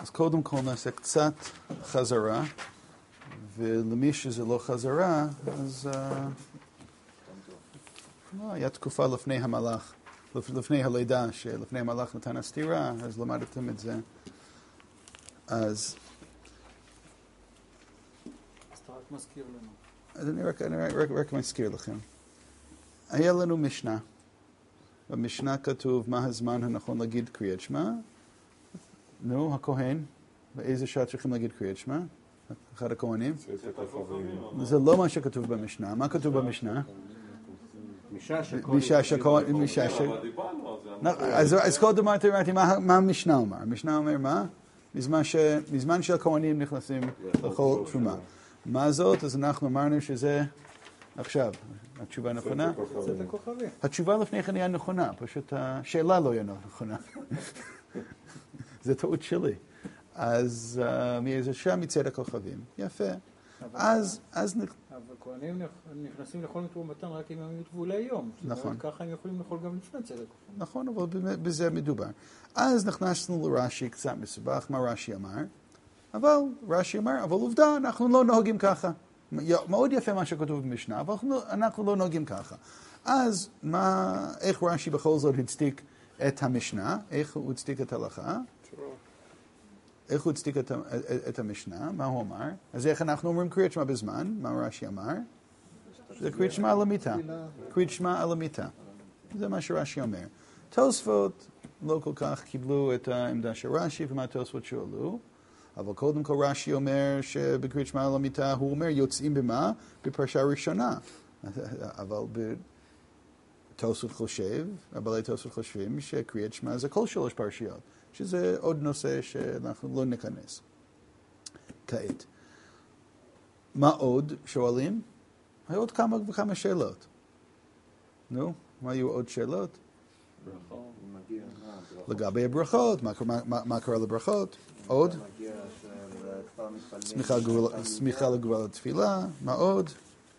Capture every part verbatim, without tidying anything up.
אז קודם כל נעשה קצת חזרה, ולמי שזה לא חזרה, אז לא, היה תקופה לפני המלאך, לפני הלידה, שלפני המלאך נתן הסתירה, אז למדתם את זה. אז... אז אתה רק מזכיר לנו. אז אני רק, אני רק, רק מזכיר לכם. היה לנו משנה. במשנה כתוב מה הזמן הנכון להגיד קריאת שמע. נו, הכהן, באיזה שעה צריכים להגיד קריאת שמע? אחד הכהנים? זה לא מה שכתוב במשנה. מה כתוב במשנה? משעה שכהן... משעה ש... אז קודם אמרתי, מה המשנה אומר? המשנה אומר מה? בזמן שהכהנים נכנסים לכל תרומה. מה זאת? אז אנחנו אמרנו שזה... עכשיו, התשובה נכונה? התשובה לפני כן היה נכונה, פשוט השאלה לא היה נכונה. זה טעות שלי. אז מאיזה שם מצד הכוכבים. יפה. אז... אבל כהנים נכנסים לאכול מתרומתם רק אם הם יטבעו להיום. נכון. ככה הם יכולים לאכול גם לפני צד הכוכבים. נכון, אבל בזה מדובר. אז נכנסנו לרש"י קצת מסובך, מה רש"י אמר? אבל רש"י אמר, אבל עובדה, אנחנו לא נוהגים ככה. מאוד יפה מה שכתוב במשנה, אבל אנחנו לא נוהגים ככה. אז מה, איך רש"י בכל זאת הצדיק את המשנה? איך הוא הצדיק את ההלכה? איך הוא הצדיק את, את המשנה? מה הוא אמר? אז איך אנחנו אומרים קריאת שמע בזמן? מה רש"י אמר? זה קריאת שמע על המיטה. קריאת שמע על המיטה. זה מה שרש"י אומר. תוספות לא כל כך קיבלו את העמדה של רש"י, ומה תוספות שאלו? אבל קודם כל רש"י אומר שבקריאת שמע על המיטה הוא אומר יוצאים במה? בפרשה ראשונה. אבל בתוספות חושב, הבעלי תוספות חושבים שקריאת שמע זה כל שלוש פרשיות, שזה עוד נושא שאנחנו לא ניכנס. כעת. מה עוד שואלים? היו עוד כמה וכמה שאלות. נו, מה היו עוד שאלות? לגבי הברכות, מה קרה לברכות? עוד? סמיכה לגבול התפילה, מה עוד?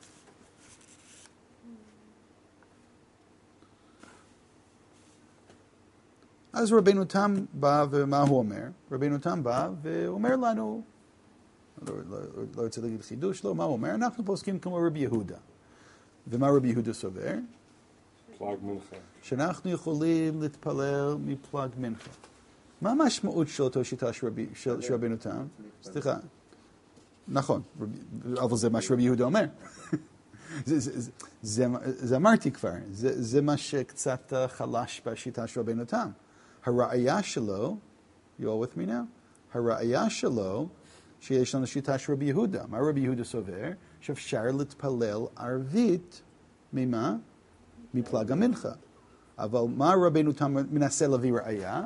אז רבינו תם בא, ומה הוא אומר? רבינו תם בא ואומר לנו, לא, לא, לא רוצה להגיד חידוש, לא, מה הוא אומר? אנחנו פוסקים כמו רבי יהודה. ומה רבי יהודה סובר? פלג מנחה. שאנחנו יכולים להתפלל מפלג מנחה. מה המשמעות של אותו שיטה של, רבי, של, של רבינו תם? סליחה. נכון, רבי, אבל זה מה שרבי יהודה אומר. זה, זה, זה, זה, זה אמרתי כבר, זה, זה מה שקצת חלש בשיטה של רבינו תם. הראיה שלו, you all with me now? הראיה שלו, שיש לנו שיטה של רבי יהודה. מה רבי יהודה סובר? שאפשר להתפלל ערבית, ממה? מפלג המנחה. אבל מה רבינו תם מנסה להביא ראיה?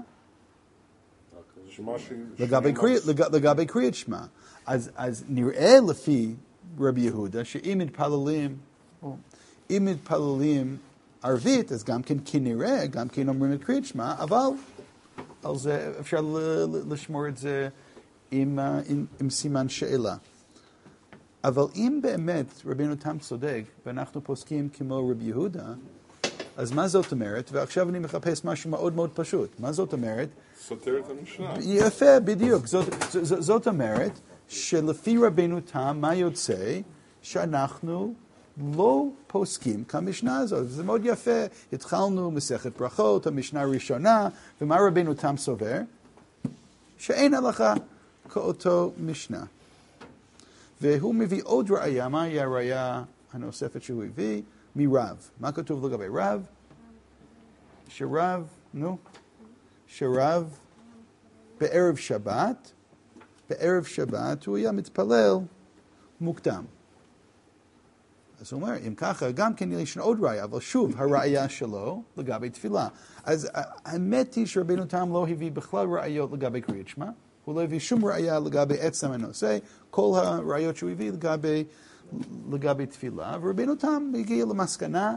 לגבי קריאת שמע. אז נראה לפי רבי יהודה שאם מתפללים, אם מתפללים ערבית, אז גם כן כנראה, גם כן אומרים את קריאת שמע, אבל על זה אפשר לשמור את זה עם, עם, עם סימן שאלה. אבל אם באמת רבינו תם צודק, ואנחנו פוסקים כמו רבי יהודה, אז מה זאת אומרת? ועכשיו אני מחפש משהו מאוד מאוד פשוט. מה זאת אומרת? סותר את המשנה. יפה, בדיוק. זאת, זאת, זאת אומרת שלפי רבינו תם, מה יוצא? שאנחנו לא פוסקים כמשנה הזאת. זה מאוד יפה. התחלנו מסכת ברכות, המשנה הראשונה, ומה רבינו תם סובר? שאין הלכה כאותו משנה. והוא מביא עוד ראיה. מה היא הראיה הנוספת שהוא הביא? מרב. מה כתוב לגבי רב? שרב, נו, שרב בערב שבת, בערב שבת הוא היה מתפלל מוקדם. אז הוא אומר, אם ככה, גם כן יש עוד ראיה, אבל שוב, הראיה שלו לגבי תפילה. אז האמת היא שרבינו תם לא הביא בכלל ראיות לגבי קריאת שמע, הוא לא הביא שום ראיה לגבי עצם הנושא, כל הראיות שהוא הביא לגבי, לגבי תפילה, ורבינו תם הגיע למסקנה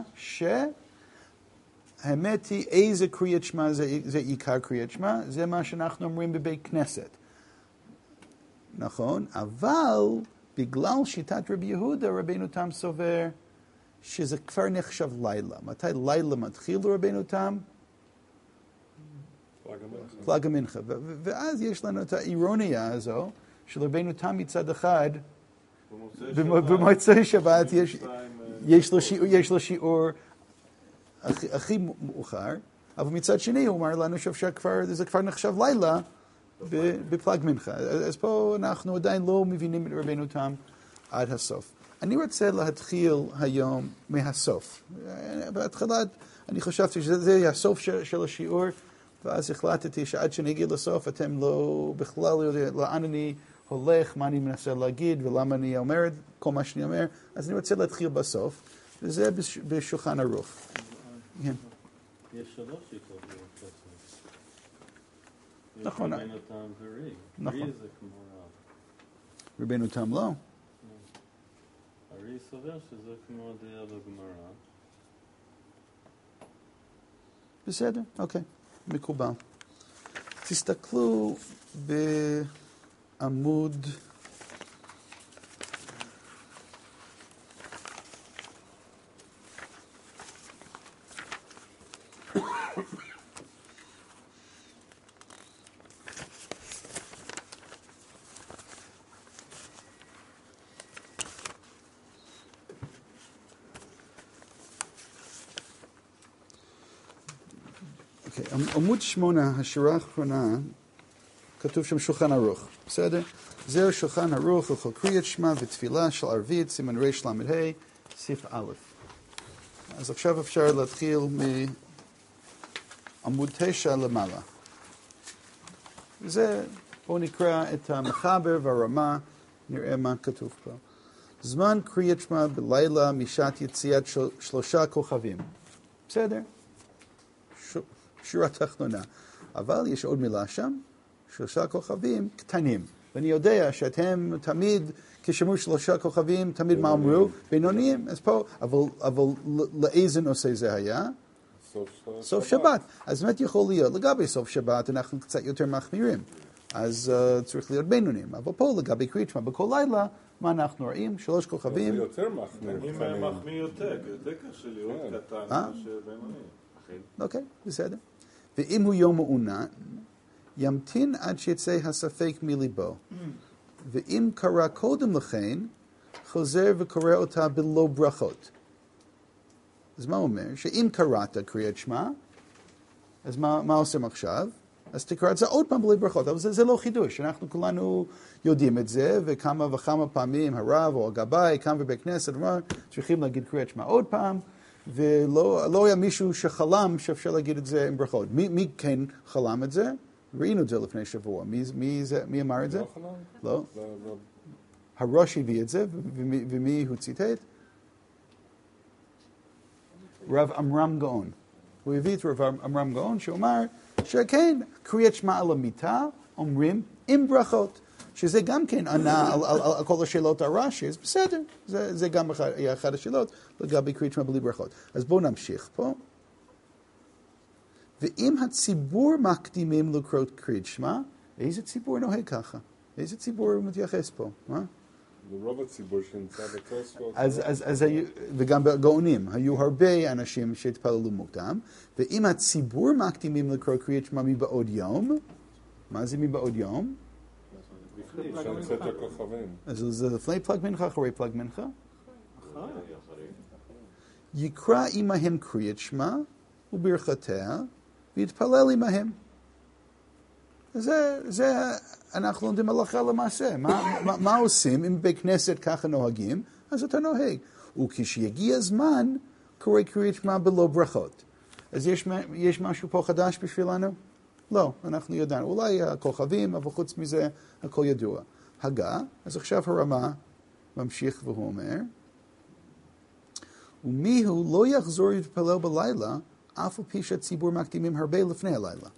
שהאמת היא איזה קריאת שמע זה, זה עיקר קריאת שמע, זה מה שאנחנו אומרים בבית כנסת. נכון? אבל בגלל שיטת רבי יהודה, רבינו תם סובר שזה כבר נחשב לילה. מתי לילה מתחיל לרבינו תם? פלג המנחה. ואז יש לנו את האירוניה הזו, של רבינו תם מצד אחד, במוצאי שבת יש לו שיעור הכי מאוחר, אבל מצד שני הוא אמר לנו שזה כבר נחשב לילה בפלג מנחה. אז פה אנחנו עדיין לא מבינים את רבינו תם עד הסוף. אני רוצה להתחיל היום מהסוף. בהתחלה אני חשבתי שזה יהיה הסוף של השיעור, ואז החלטתי שעד שאני אגיד לסוף אתם לא בכלל לא יודעים לאן אני הולך, מה אני מנסה להגיד ולמה אני אומר את כל מה שאני אומר. אז אני רוצה להתחיל בסוף, וזה בשולחן ערוך. יש שלוש שיטות בסוף. נכון. רבינו תם ורי. נכון. רי זה כמו רב. רבינו תם לא. הרי סובר שזה כמו דעה בגמרא. בסדר, אוקיי, מקובל. תסתכלו בעמוד עמוד שמונה, השורה האחרונה, כתוב שם שולחן ערוך, בסדר? זהו שולחן ערוך, לכל קריאת שמע ותפילה של ערבית, סימן ר' למד ה', סעיף א'. אז עכשיו אפשר להתחיל מעמוד תשע למעלה. זה, בואו נקרא את המחבר והרמה, נראה מה כתוב פה. זמן קריאת שמע בלילה משעת יציאת שלושה כוכבים. בסדר? שורה תחתונה. אבל יש עוד מילה שם, שלושה כוכבים קטנים. ואני יודע שאתם תמיד, כשמרו שלושה כוכבים, תמיד מה אמרו? בינוניים. אז פה, אבל, אבל לאיזה נושא זה היה? סוף, סוף שבת. אז באמת יכול להיות, לגבי סוף שבת אנחנו קצת יותר מחמירים. אז uh, צריך להיות בינוניים. אבל פה לגבי קריאת שמע בכל לילה, מה אנחנו רואים? שלוש כוכבים. זה יותר מחמיר. אם מחמיא יותר, יותר קשה להיות קטן מאשר בינוני. אוקיי, בסדר. ואם הוא יום מעונן, ימתין עד שיצא הספק מליבו. ואם קרא קודם לכן, חוזר וקורא אותה בלא ברכות. אז מה אומר? שאם קראת קריאת שמע, אז מה, מה עושים עכשיו? אז תקרא את זה עוד פעם בלי ברכות. אבל זה, זה לא חידוש. אנחנו כולנו יודעים את זה, וכמה וכמה פעמים הרב או הגבאי, כאן בבית כנסת, אמר, צריכים להגיד קריאת שמע עוד פעם, ולא לא היה מישהו שחלם שאפשר להגיד את זה עם ברכות. מי, מי כן חלם את זה? ראינו את זה לפני שבוע. מי, מי, זה, מי אמר את זה? לא חלם? לא. לא, לא. הראש הביא את זה, ומי, ומי הוא ציטט? רב עמרם גאון. הוא הביא את רב עמרם גאון שאומר שכן, קריאת שמע על המיטה אומרים עם ברכות. שזה גם כן ענה על, על, על, על כל השאלות הרש"י, אז בסדר, זה, זה גם אחד, היה אחד השאלות לגבי קריאת שמע בלי ברכות. אז בואו נמשיך פה. ואם הציבור מקדימים לקרוא קריאת שמע, איזה ציבור נוהג ככה? איזה ציבור מתייחס פה? מה? לרוב הציבור שנמצא בתוספות. אז, אז, אז היו, וגם בגאונים, היו הרבה אנשים שהתפללו מוקדם, ואם הציבור מקדימים לקרוא קריאת שמע מבעוד יום, מה זה מבעוד יום? שמצאת הכוכבים. אז זה לפני פלג מנחה, אחרי פלג מנחה? יקרא עמהם קריאת שמע וברכותיה ויתפלל עמהם. זה, זה אנחנו לומדים הלכה למעשה. מה, מה, מה עושים אם בכנסת ככה נוהגים? אז אתה נוהג. וכשיגיע הזמן, קורא קריאת שמע בלא ברכות. אז יש, יש משהו פה חדש בשבילנו? לא, אנחנו ידענו. אולי הכוכבים, אבל חוץ מזה, הכל ידוע. הגה, אז עכשיו הרמה ממשיך והוא אומר, ומיהו לא יחזור להתפלל בלילה, אף על פי שהציבור מקדימים הרבה לפני הלילה.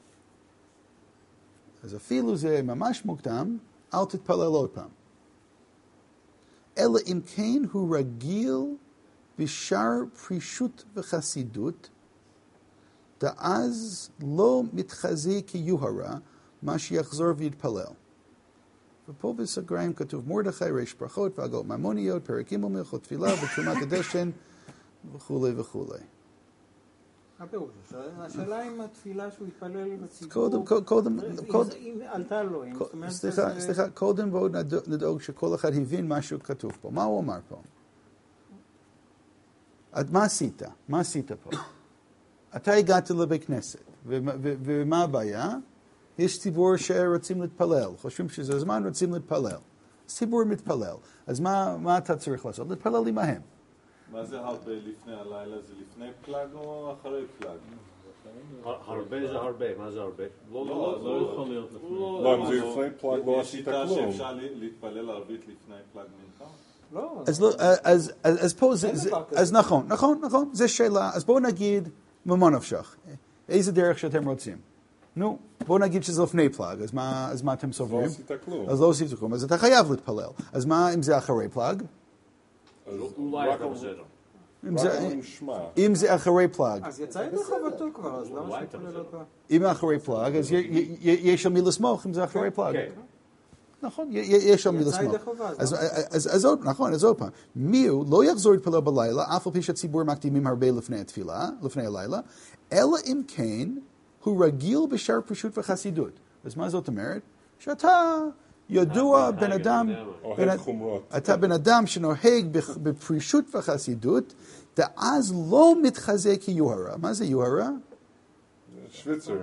אז אפילו זה ממש מוקדם, אל תתפלל עוד פעם. אלא אם כן הוא רגיל בשאר פרישות וחסידות, דאז לא מתחזי כיוהרה, מה שיחזור ויתפלל. ופה בסגריים כתוב מרדכי, ריש ברכות והגות ממוניות, פרק ג' מלכות תפילה ותרומת הדשן וכו' וכו'. הפירוש. השאלה אם התפילה שהוא התפלל בציבור, קודם, קודם, קודם, אם עלתה לו, אם זאת אומרת... סליחה, סליחה, קודם בואו נדאוג שכל אחד הבין משהו כתוב פה. מה הוא אמר פה? מה עשית? מה עשית פה? אתה הגעת לבית כנסת, ומה הבעיה? יש ציבור שרוצים להתפלל, חושבים שזה זמן, רוצים להתפלל. ציבור מתפלל. אז מה, מה אתה צריך לעשות? להתפלל עמהם. מה זה הרבה לפני הלילה? זה לפני פלאג או אחרי פלאג? הרבה זה הרבה, מה זה הרבה? לא, לא יכול להיות לפני. לא, אם זה לפני פלאג לא עשית שיטה כלום. שאפשר להתפלל ערבית לפני פלאג מנחה? לא. אז לא, אז, אז, אז פה זה, זה, אז נכון, נכון, נכון, זה שאלה. אז בואו נגיד, ממה נפשך? איזה דרך שאתם רוצים? נו, בואו נגיד שזה לפני פלאג, אז מה, אז מה אתם סוברים? לא עשית כלום. אז לא עשית כלום, אז אתה חייב להתפלל. אז מה אם זה אחרי פלאג? אולי אתה בסדר. אם זה, אם זה אחרי פלאג. אז יצא ידי חובתו כבר, אז למה שתפלל אותו? אם אחרי פלאג, אז יש על מי לסמוך אם זה אחרי פלאג. נכון, יש על מי לסמוך. אז עוד, נכון, אז עוד פעם. מי הוא לא יחזור להתפלל בלילה, אף על פי שהציבור מקדימים הרבה לפני התפילה, לפני הלילה, אלא אם כן הוא רגיל בשאר פרישות וחסידות. אז מה זאת אומרת? שאתה ידוע בן אדם, אתה בן אדם שנוהג בפרישות וחסידות, ואז לא מתחזה כיוהרה. מה זה יוהרה? שוויצר.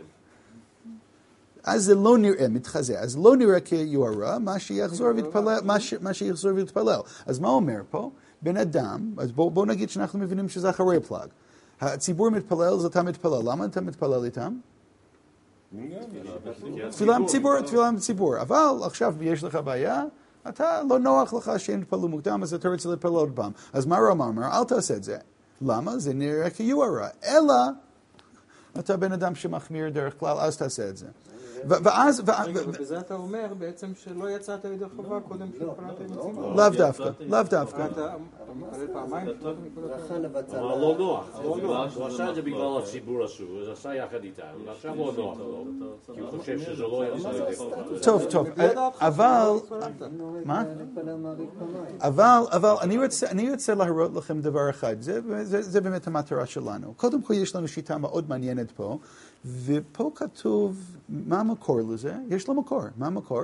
אז זה לא נראה מתחזה, אז לא נראה כיוהרה, מה שיחזור ויתפלל, מה שיחזור ויתפלל. אז מה אומר פה? בן אדם, אז בואו בוא נגיד שאנחנו מבינים שזה אחרי פלאג. הציבור מתפלל, אז אתה מתפלל. למה אתה מתפלל איתם? תפילה עם ציבור, תפילה עם ציבור. אבל עכשיו יש לך בעיה, אתה לא נוח לך שהם יתפללו מוקדם, אז אתה רוצה להתפלל עוד פעם. אז מה רמ"א אומר? אל תעשה את זה. למה? זה נראה כיוהרה. אלא, אתה בן אדם שמחמיר דרך כלל, אז תעשה את זה. ואז... ובזה אתה אומר בעצם שלא יצאת ידי חובה קודם שהתפללת עם הציבור. לאו דווקא, לאו דווקא. אתה מתפלל פעמיים? אבל לא נוח. הוא עשה את זה בגלל הציבור אסור, אז עשה יחד איתם, ועכשיו לא נוח לו, כי הוא חושב שזה לא יצא ידי חובה. טוב, טוב, אבל... מה? אבל, אבל אני רוצה להראות לכם דבר אחד, זה באמת המטרה שלנו. קודם כל יש לנו שיטה מאוד מעניינת פה, ופה כתוב, מה המקור לזה? יש לו מקור. מה המקור?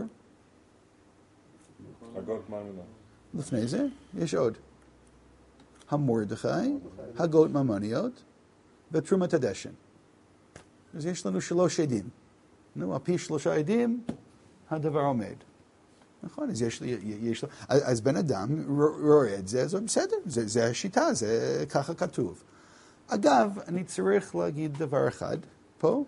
הגות ממונות. לפני זה, יש עוד. המורדכי, הגות ממוניות, ותרומת הדשן. אז יש לנו שלוש עדים. נו, על פי שלושה עדים, הדבר עומד. נכון, אז יש, יש, אז בן אדם רואה את זה, זה בסדר, זה, זה השיטה, זה ככה כתוב. אגב, אני צריך להגיד דבר אחד פה,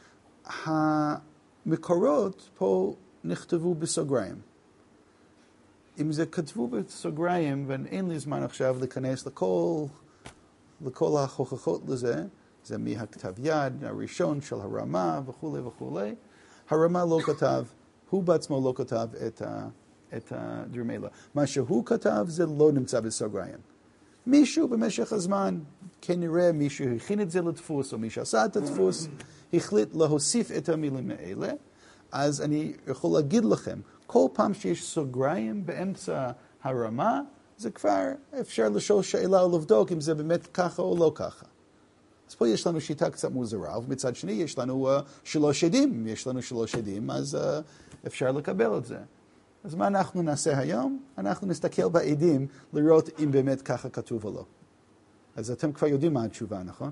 המקורות פה נכתבו בסוגריים. אם זה כתבו בסוגריים, ואין לי זמן עכשיו להיכנס לכל, לכל ההוכחות לזה, זה מהכתב יד הראשון של הרמ"א וכו' וכו'. הרמ"א לא כתב, הוא בעצמו לא כתב את, ה, את הדרמלה. מה שהוא כתב זה לא נמצא בסוגריים. מישהו במשך הזמן, כנראה מישהו הכין את זה לדפוס, או מי שעשה את הדפוס, החליט להוסיף את המילים האלה. אז אני יכול להגיד לכם, כל פעם שיש סוגריים באמצע הרמה, זה כבר אפשר לשאול שאלה או לבדוק אם זה באמת ככה או לא ככה. אז פה יש לנו שיטה קצת מוזרה, ומצד שני יש לנו uh, שלוש עדים. אם יש לנו שלוש עדים, אז uh, אפשר לקבל את זה. אז מה אנחנו נעשה היום? אנחנו נסתכל בעדים לראות אם באמת ככה כתוב או לא. אז אתם כבר יודעים מה התשובה, נכון?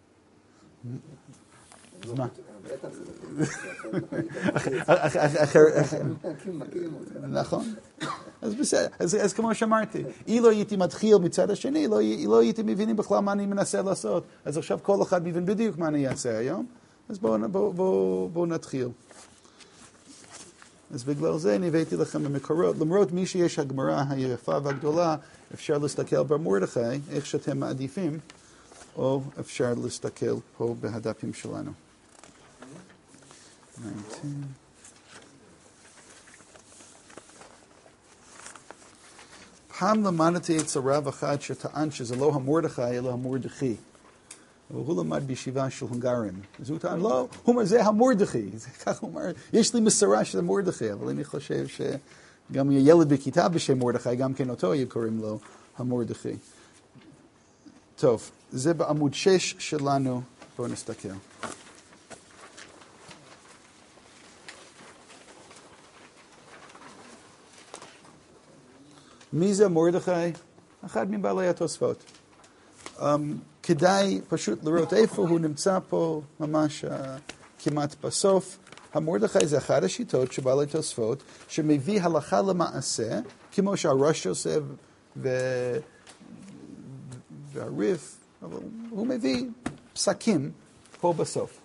אז מה? נכון. אז בסדר. אז כמו שאמרתי, אילו הייתי מתחיל מצד השני, לא הייתי מבינים בכלל מה אני מנסה לעשות. אז עכשיו כל אחד מבין בדיוק מה אני אעשה היום. אז בואו נתחיל. אז בגלל זה אני הבאתי לכם במקורות. למרות מי שיש הגמרא היפה והגדולה, אפשר להסתכל במורדכי, איך שאתם מעדיפים, או אפשר להסתכל פה בהדפים שלנו. תשע עשרה. פעם למדתי אצל רב אחד שטען שזה לא המורדכי, אלא המורדכי. אבל הוא למד בישיבה של הונגרים. אז הוא טען, לא, הוא אומר, זה המורדכי. כך הוא אומר, יש לי מסורה של המורדכי, אבל אני חושב שגם ילד בכיתה בשם מורדכי, גם כן אותו קוראים לו המורדכי. טוב, זה בעמוד שש שלנו, בואו נסתכל. מי זה מרדכי? אחד מבעלי התוספות. Um, כדאי פשוט לראות איפה הוא נמצא פה, ממש uh, כמעט בסוף. המרדכי זה אחת השיטות שבעלי תוספות, שמביא הלכה למעשה, כמו שהראש עושה ו... והריף, אבל הוא מביא פסקים פה בסוף.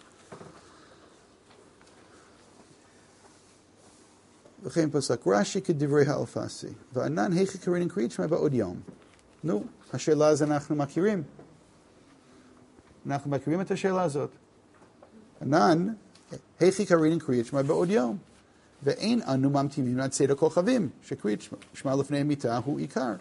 וכן פסק רש"י כדברי האלפסי, וענן היכי קרינן קריאת שמע בעוד יום. נו, השאלה הזו אנחנו מכירים. אנחנו מכירים את השאלה הזאת. ענן, היכי קרינן קריאת שמע בעוד יום. ואין אנו ממתינים עד צאת הכוכבים, שקריאת שמע לפני המיטה הוא עיקר.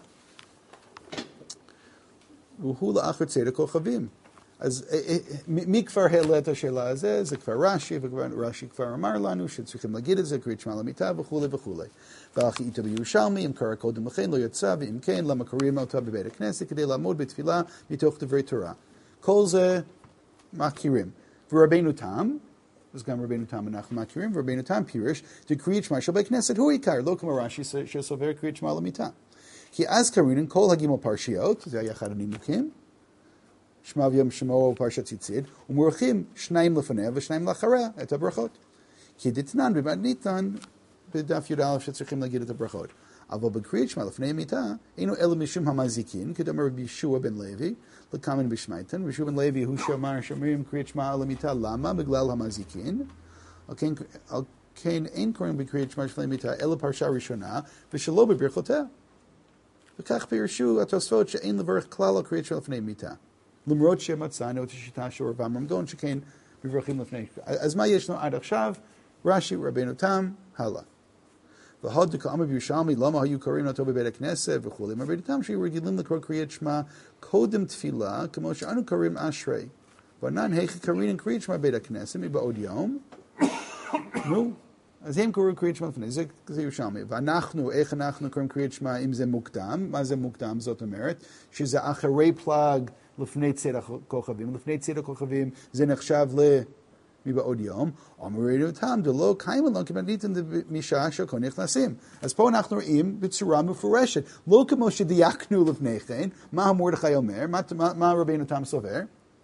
והוא לאחר צאת הכוכבים. אז מי כבר העלה את השאלה הזו? זה כבר רש"י, ורש"י כבר אמר לנו שצריכים להגיד את זה, קריאת שמע למיטה וכו' וכו'. והכי איתה בירושלמי, אם קרא קודם לכן לא יצא, ואם כן, למה קוראים אותה בבית הכנסת, כדי לעמוד בתפילה מתוך דברי תורה. כל זה מכירים. ורבינו תם, אז גם רבינו תם אנחנו מכירים, ורבינו תם פירש, קריאת שמע של בית כנסת הוא עיקר, לא כמו רש"י שסובר קריאת שמע למיטה. כי אז קראנו כל הגימל פרשיות, זה היה אחד הנימוקים, שמע ויום שמו פרשת ציצית, ומורחים שניים לפניה ושניים לאחריה את הברכות. כי דתנן במתניתן בדף י"א שצריכים להגיד את הברכות. אבל בקריאת שמע לפני המיטה, אינו אלא משום המזיקין, כדאמר רבי ישוע בן לוי, לקמן בשמייתן, וישוע בן לוי הוא שאמר שאומרים קריאת שמע על המיטה, למה? בגלל המזיקין. על כן, על כן אין קוראים בקריאת שמע לפני המיטה, אלא פרשה ראשונה, ושלא בברכותיה. וכך פירשו התוספות שאין לברך כלל על קריאת שמע לפני מיטה. למרות שמצאנו את השיטה של רב עמרם גאון שכן מברכים לפני. אז מה יש לנו עד עכשיו? רש"י, רבינו תם, הלאה. והוד דקאמר בירושלמי, למה היו קוראים אותו בבית הכנסת וכו'. רבינו תם שהיו רגילים לקרוא קריאת שמע קודם תפילה, כמו שאנו קוראים אשרי. וענן היכי קראינן קריאת שמע בית הכנסת מבעוד יום. נו, אז הם קוראים קריאת שמע לפני, זה, זה ירושלמי. ואנחנו, איך אנחנו קוראים קריאת שמע אם זה מוקדם? מה זה מוקדם? זאת אומרת, שזה אחרי פלאג לפני צאת הכוכבים. לפני צאת הכוכבים זה נחשב מבעוד יום. אמרנו אותם, דלא קיימה לא כמתניתן משעה שכה נכנסים. אז פה אנחנו רואים בצורה מפורשת. לא כמו שדייקנו לפני כן, מה המרדכי אומר, מה, מה, מה רבינו תם סובר?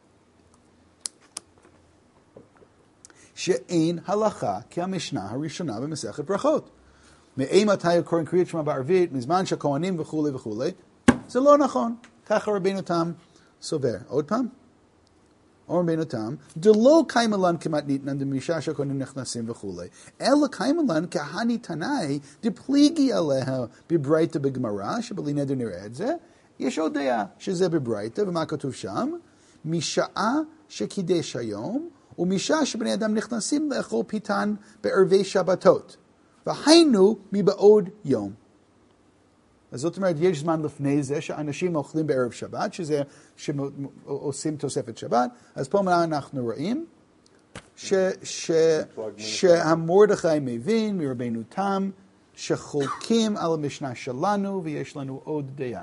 שאין הלכה כהמשנה הראשונה במסכת ברכות. מאימתי קוראים קריאת שמע בערבית, מזמן שהכהנים וכו' וכו'. זה לא נכון. ככה רבינו תם סובר. עוד פעם? או רבינו תם, דלא קיימה לן כמתניתן משעה שהכהנים נכנסים וכו'. אלא קיימה לן כהני תנאי דפליגי עליה בברייתא בגמרא, שבלי נדר נראה את זה. יש עוד דעה שזה בברייתא, ומה כתוב שם? משעה שקידש היום, ומשעה שבני אדם נכנסים לאכול פיתן בערבי שבתות. והיינו מבעוד יום. אז זאת אומרת, יש זמן לפני זה שאנשים אוכלים בערב שבת, שזה שעושים תוספת שבת. אז פה מה אנחנו רואים? ש, ש, שהמרדכי מבין מרבינו תם, שחולקים על המשנה שלנו, ויש לנו עוד דעה.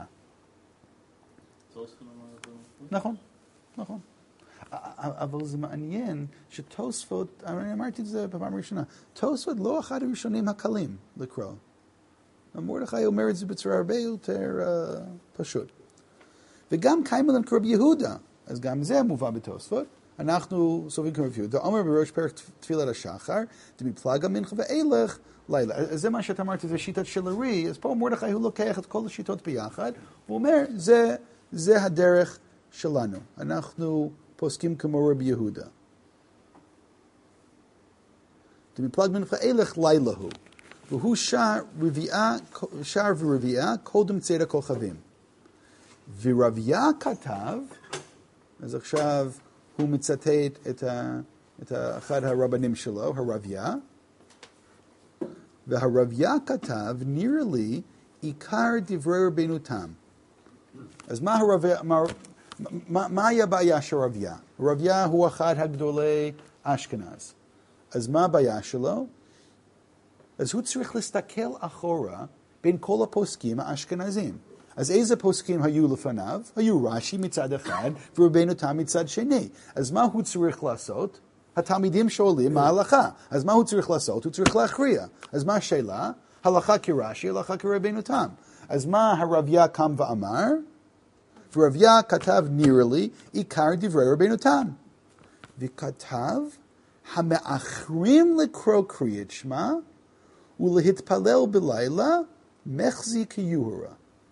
נכון, נכון. אבל זה מעניין שתוספות, אני אמרתי את זה בפעם הראשונה, תוספות לא אחד הראשונים הקלים לקרוא. המרדכי אומר את זה בצורה הרבה יותר uh, פשוט. וגם קיימה לן כרבי יהודה, אז גם זה מובא בתוספות. אנחנו סוברים כרבי יהודה, אומר בראש פרק תפילת השחר, דמפלגה מנחה ואילך לילה. אז זה מה שאתה אמרת, זה שיטת של ארי, אז פה מרדכי הוא לוקח את כל השיטות ביחד, הוא אומר, זה, זה הדרך שלנו. אנחנו פוסקים כמו רבי יהודה. דמפלג מנחה ואילך לילה הוא. והוא שר רביעה, שר ורביעה קודם צאת הכוכבים. ורביה כתב, אז עכשיו הוא מצטט את, ה, את ה, אחד הרבנים שלו, הרביה, והרביה כתב, נראה לי, עיקר דברי רבינו תם. אז מה הרביה, מה, מה, מה היה הבעיה של רביה? רביה הוא אחד הגדולי אשכנז. אז מה הבעיה שלו? אז הוא צריך להסתכל אחורה בין כל הפוסקים האשכנזים. אז איזה פוסקים היו לפניו? היו רש"י מצד אחד ורבנו תם מצד שני. אז מה הוא צריך לעשות? התלמידים שואלים מה ההלכה. אז מה הוא צריך לעשות? הוא צריך להכריע. אז מה השאלה? הלכה כרש"י, הלכה כרבנו תם. אז מה הרביה קם ואמר? ורביה כתב נראה לי עיקר דברי רבנו תם. וכתב המאחרים לקרוא קריאת שמע ולהתפלל בלילה מחזי כיוהרה.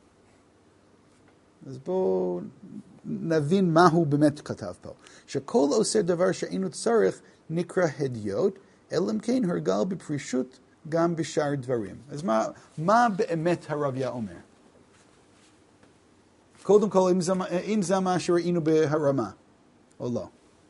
אז בואו נבין מה הוא באמת כתב פה. שכל עושה דבר שאינו צריך נקרא הדיוט, אלא אם כן הרגל בפרישות גם בשאר דברים. אז מה, מה באמת הרביה אומר? קודם כל, אם זה, אם זה מה שראינו בהרמה, או לא.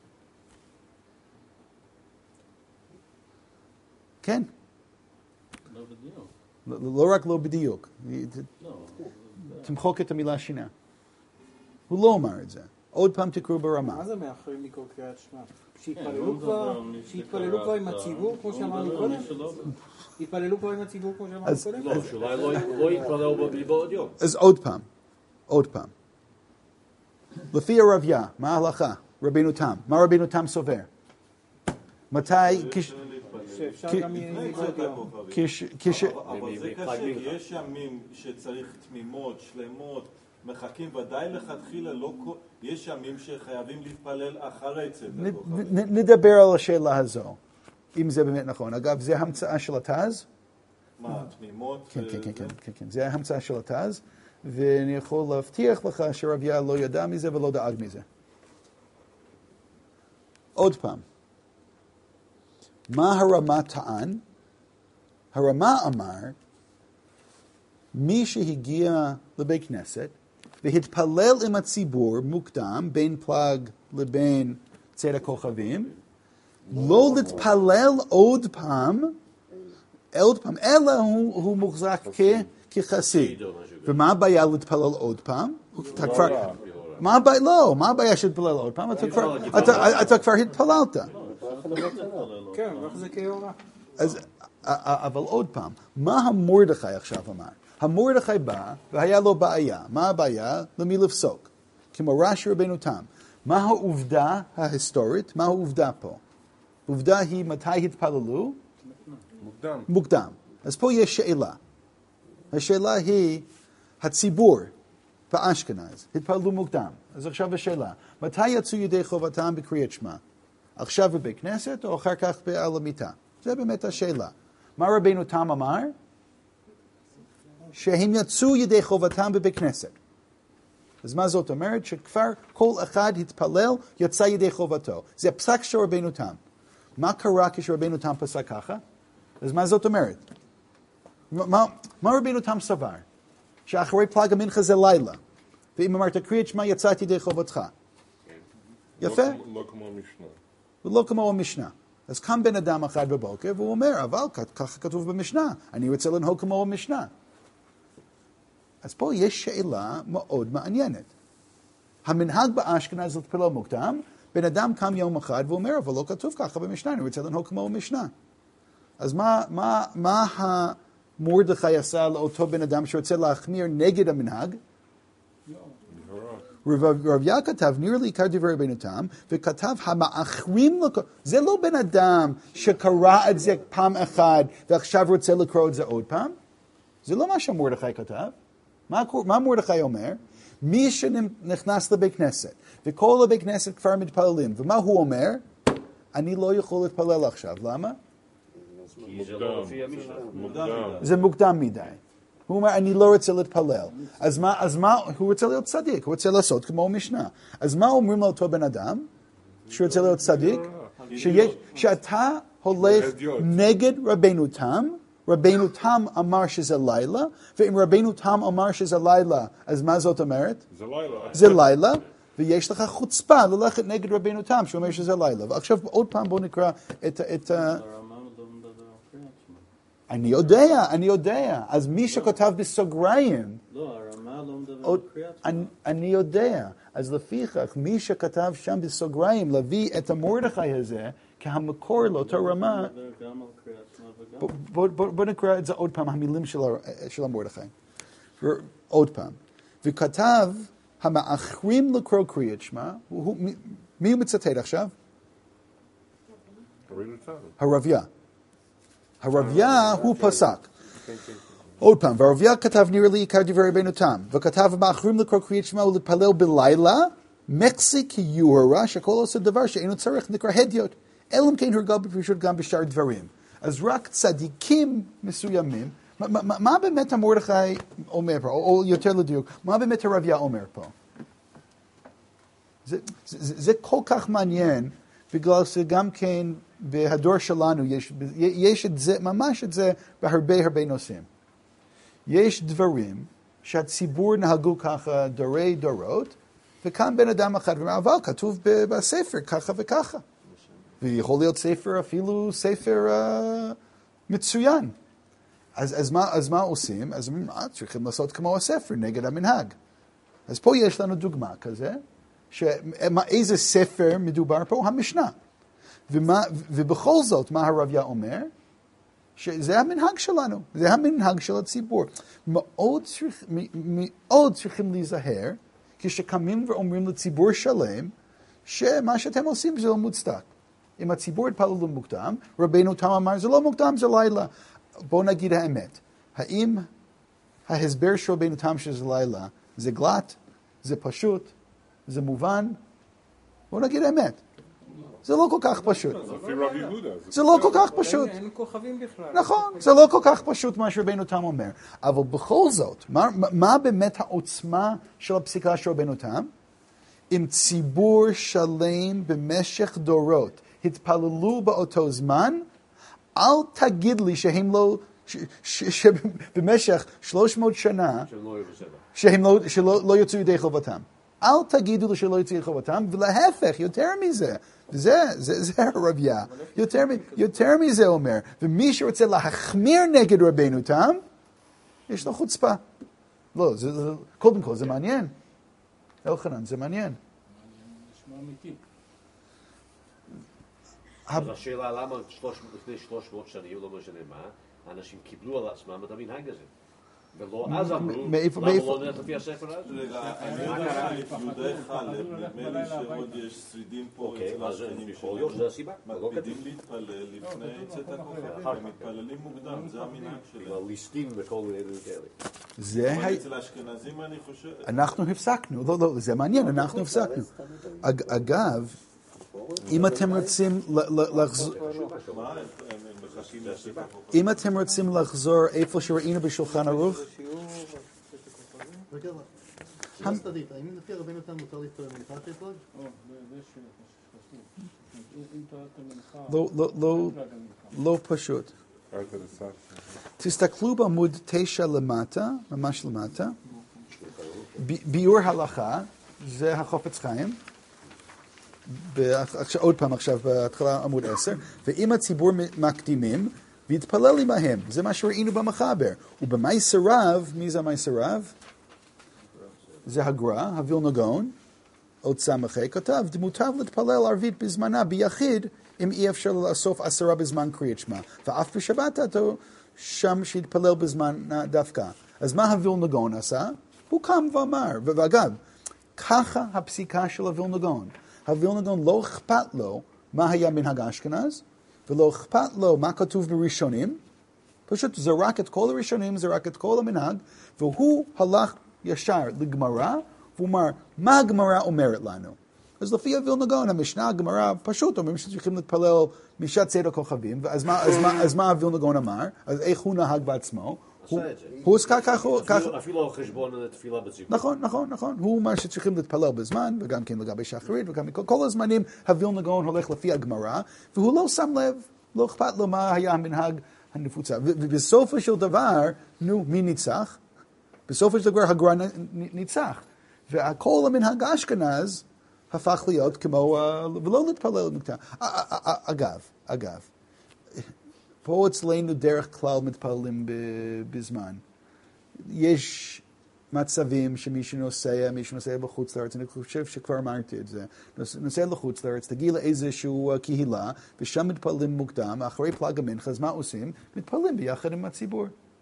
כן. לא בדיוק. לא, לא רק לא בדיוק. לא. תמחוק את המילה שינה. הוא לא אומר את זה. עוד פעם תקראו ברמה. מה זה מאחרים לקרוא קריאת שמע? שיתפללו כבר, שיתפללו כבר עם הציבור, כמו שאמרנו קודם? יתפללו כבר עם הציבור, כמו שאמרנו קודם? לא, שאולי לא יתפלל בעוד יום. אז עוד פעם, עוד פעם. לפי הרביה, מה ההלכה? רבנו תם. מה רבנו תם סובר? מתי... שאפשר גם מבעוד יום. אבל זה קשה, כי יש ימים שצריך תמימות, שלמות, מחכים, ודאי לכתחילה, יש ימים שחייבים להתפלל אחרי צאת הכוכבים. נדבר על השאלה הזו, אם זה באמת נכון. אגב, זה המצאה של התז? מה, תמימות? כן, כן, כן, כן, כן. זה המצאה של התז, ואני יכול להבטיח לך שרביה לא ידע מזה ולא דאג מזה. עוד פעם. מה הרמה טען? הרמה אמר, מי שהגיע לבית כנסת והתפלל עם הציבור מוקדם, בין פלג לבין צאת הכוכבים, לא להתפלל עוד פעם, עוד פעם, אלא הוא, הוא מוחזק כחסיד. ומה הבעיה להתפלל עוד פעם? אתה כבר... מה הבעיה? לא, מה הבעיה שתתפלל עוד פעם? אתה כבר התפללת. כן, איך זה כיורה? אז, אבל עוד פעם, מה המורדכי עכשיו אמר? המורדכי בא והיה לו בעיה. מה הבעיה? למי לפסוק? כמו רש"י רבנו תם. מה העובדה ההיסטורית? מה העובדה פה? העובדה היא מתי התפללו? מוקדם. מוקדם. אז פה יש שאלה. השאלה היא, הציבור באשכנז התפללו מוקדם. אז עכשיו השאלה, מתי יצאו ידי חובתם בקריאת שמע? עכשיו בבית כנסת או אחר כך על המיטה? זה באמת השאלה. מה רבנו תם אמר? שהם יצאו ידי חובתם בבית כנסת. אז מה זאת אומרת? שכבר כל אחד התפלל, יצא ידי חובתו. זה פסק של רבנו תם. מה קרה כשרבנו תם פסק ככה? אז מה זאת אומרת? מה, מה רבנו תם סבר? שאחרי פלג המנחה זה לילה. ואם אמרת קריאת שמע יצאתי ידי חובתך. יפה? לא כמו המשנה. ולא כמו המשנה. אז קם בן אדם אחד בבוקר והוא אומר, אבל ככה כתוב במשנה, אני רוצה לנהוג כמו המשנה. אז פה יש שאלה מאוד מעניינת. המנהג באשכנז להתפלל מוקדם, בן אדם קם יום אחד ואומר, אבל לא כתוב ככה במשנה, אני רוצה לנהוג כמו המשנה. אז מה, מה, מה המורדכי עשה לאותו בן אדם שרוצה להחמיר נגד המנהג? רביה כתב, נראה לי עיקר דברי רבנו תם, וכתב המאחרים לקרוא, זה לא בן אדם שקרא את זה פעם אחת ועכשיו רוצה לקרוא את זה עוד פעם, זה לא מה שמורדכי כתב. מה, מה מורדכי אומר? מי שנכנס לבית כנסת, וכל הבית כנסת כבר מתפללים, ומה הוא אומר? אני לא יכול להתפלל עכשיו, למה? כי זה לא לפי המשנה. זה מוקדם מדי. הוא אומר, אני לא רוצה להתפלל. אז מה, אז מה, הוא רוצה להיות צדיק, הוא רוצה לעשות כמו משנה. אז מה אומרים לאותו בן אדם שרוצה להיות צדיק? שיש, שאתה הולך נגד רבנו תם, רבנו תם אמר שזה לילה, ואם רבנו תם אמר שזה לילה, אז מה זאת אומרת? זה לילה. זה לילה, ויש לך חוצפה ללכת נגד רבנו תם, שאומר שזה לילה. ועכשיו עוד פעם בואו נקרא את, את, אני יודע, אני יודע. אז מי שכותב בסוגריים... לא, הרמה לא מדבר על קריאת שמע. אני יודע. אז לפיכך, מי שכתב שם בסוגריים, להביא את המורדכי הזה, כהמקור לאותו רמה... גם על קריאת שמע וגם... בוא נקרא את זה עוד פעם, המילים של המורדכי. עוד פעם. וכתב, המאחרים לקרוא קריאת שמע, מי הוא מצטט עכשיו? הרביה. הרביה הוא פסק. עוד פעם, והרביה כתב נראה לי עיקר דברי רבנו תם, וכתב המאחרים לקרוא קריאת שמע ולהתפלל בלילה, מקסי כיוהרה שכל עושה דבר שאינו צריך נקרא הדיוט, אלא אם כן הרגל בפרישות גם בשאר דברים. אז רק צדיקים מסוימים, מה, מה, מה באמת המרדכי אומר פה, או, או יותר לדיוק, מה באמת הרביה אומר פה? זה, זה, זה כל כך מעניין, בגלל שגם כן בהדור שלנו יש, יש את זה, ממש את זה בהרבה הרבה נושאים. יש דברים שהציבור נהגו ככה דורי דורות, וכאן בן אדם אחד אומר, אבל כתוב בספר ככה וככה. ויכול להיות ספר, אפילו ספר uh, מצוין. אז, אז, מה, אז מה עושים? אז אה, צריכים לעשות כמו הספר, נגד המנהג. אז פה יש לנו דוגמה כזה, שאיזה ספר מדובר פה? המשנה. ומה, ובכל זאת, מה הרביה אומר? שזה המנהג שלנו, זה המנהג של הציבור. מאוד, צריך, מאוד צריכים להיזהר, כשקמים ואומרים לציבור שלם, שמה שאתם עושים זה לא מוצדק. אם הציבור התפללו מוקדם, רבינו תם אמר, זה לא מוקדם, זה לילה. בואו נגיד האמת. האם ההסבר של רבינו תם שזה לילה, זה גלט, זה פשוט, זה מובן? בואו נגיד האמת. זה לא כל כך פשוט. זה לא כל כך פשוט. אין כוכבים בכלל. נכון, זה לא כל כך פשוט מה שרבינו תם אומר. אבל בכל זאת, מה, מה באמת העוצמה של הפסיקה של רבינו תם? אם ציבור שלם במשך דורות התפללו באותו זמן, אל תגיד לי שהם לא, שבמשך שלוש מאות שנה, שהם לא, שלא לא יוצאו ידי חובתם. אל תגידו לי שלא יוצאו ידי חובתם, ולהפך, יותר מזה. זה, זה, זה הרביה. יותר, יותר מזה אומר. ומי שרוצה להחמיר נגד רבינו תם, יש לו חוצפה. לא, זה, זה, קודם כל, זה מעניין. אלחנן, זה מעניין. נשמע אמיתי. אז השאלה למה לפני שלוש מאות שנים, לא משנה מה, האנשים קיבלו על עצמם את המנהג הזה. ולא אז אמרו, למה לא נלך לפי הספר הזה? רגע, אני יודע שיהודי חלב, נדמה לי שעוד יש שרידים פה אצל השכנים שלנו. מקפידים להתפלל לפני צאת הכוכב, הם מתפללים מוקדם, זה המנהג שלהם. ליסטים וכל מיני כאלה. זה... אצל האשכנזים אני חושב... אנחנו הפסקנו, לא, לא, זה מעניין, אנחנו הפסקנו. אגב, אם אתם רוצים לחזור... אם אתם רוצים לחזור איפה שראינו בשולחן ערוך... רגע, שאלה צדדית, האם לפי רבינו תם מותר להתפלל מנחת אפלוג? לא, לא, לא, לא פשוט. תסתכלו בעמוד תשע למטה, ממש למטה. ביאור הלכה, זה החופץ חיים. עוד פעם עכשיו, בהתחלה עמוד עשר. ואם הציבור מקדימים, והתפלל עמהם. זה מה שראינו במחבר. ובמייסר רב, מי זה המייסר רב? זה הגר"א, הווילנה גאון, עוד סמכי, כתב, מוטב להתפלל ערבית בזמנה ביחיד, אם אי אפשר לאסוף עשרה בזמן קריאת שמע. ואף בשבת אותו, שם שהתפלל בזמן דווקא. אז מה הווילנה גאון עשה? הוא קם ואמר, ואגב, ככה הפסיקה של הווילנה גאון. הווילנה גאון לא אכפת לו מה היה מנהג אשכנז, ולא אכפת לו מה כתוב בראשונים, פשוט זרק את כל הראשונים, זרק את כל המנהג, והוא הלך ישר לגמרא, והוא אמר, מה הגמרא אומרת לנו? אז לפי הווילנה גאון, המשנה, הגמרא, פשוט אומרים שצריכים להתפלל משעת צאת הכוכבים, אז מה, אז מה, אז מה הווילנה גאון אמר? אז איך הוא נהג בעצמו? הוא עסקה ככה... אפילו חשבון תפילה בציבור. נכון, נכון, נכון. הוא אומר שצריכים להתפלל בזמן, וגם כן לגבי שחרית, וגם כל הזמנים הווילנה גאון הולך לפי הגמרא, והוא לא שם לב, לא אכפת לו מה היה המנהג הנפוצה. ובסופו של דבר, נו, מי ניצח? בסופו של דבר הגר"א ניצח. וכל המנהג אשכנז הפך להיות כמו, ולא להתפלל מקטע. אגב, אגב, פה אצלנו דרך כלל מתפללים בזמן. יש מצבים שמישהו נוסע, מישהו נוסע בחוץ לארץ, אני חושב שכבר אמרתי את זה, נוסע לחוץ לארץ, תגיע לאיזושהי קהילה, ושם מתפללים מוקדם, אחרי פלג המנחה, אז מה עושים? מתפללים ביחד עם הציבור.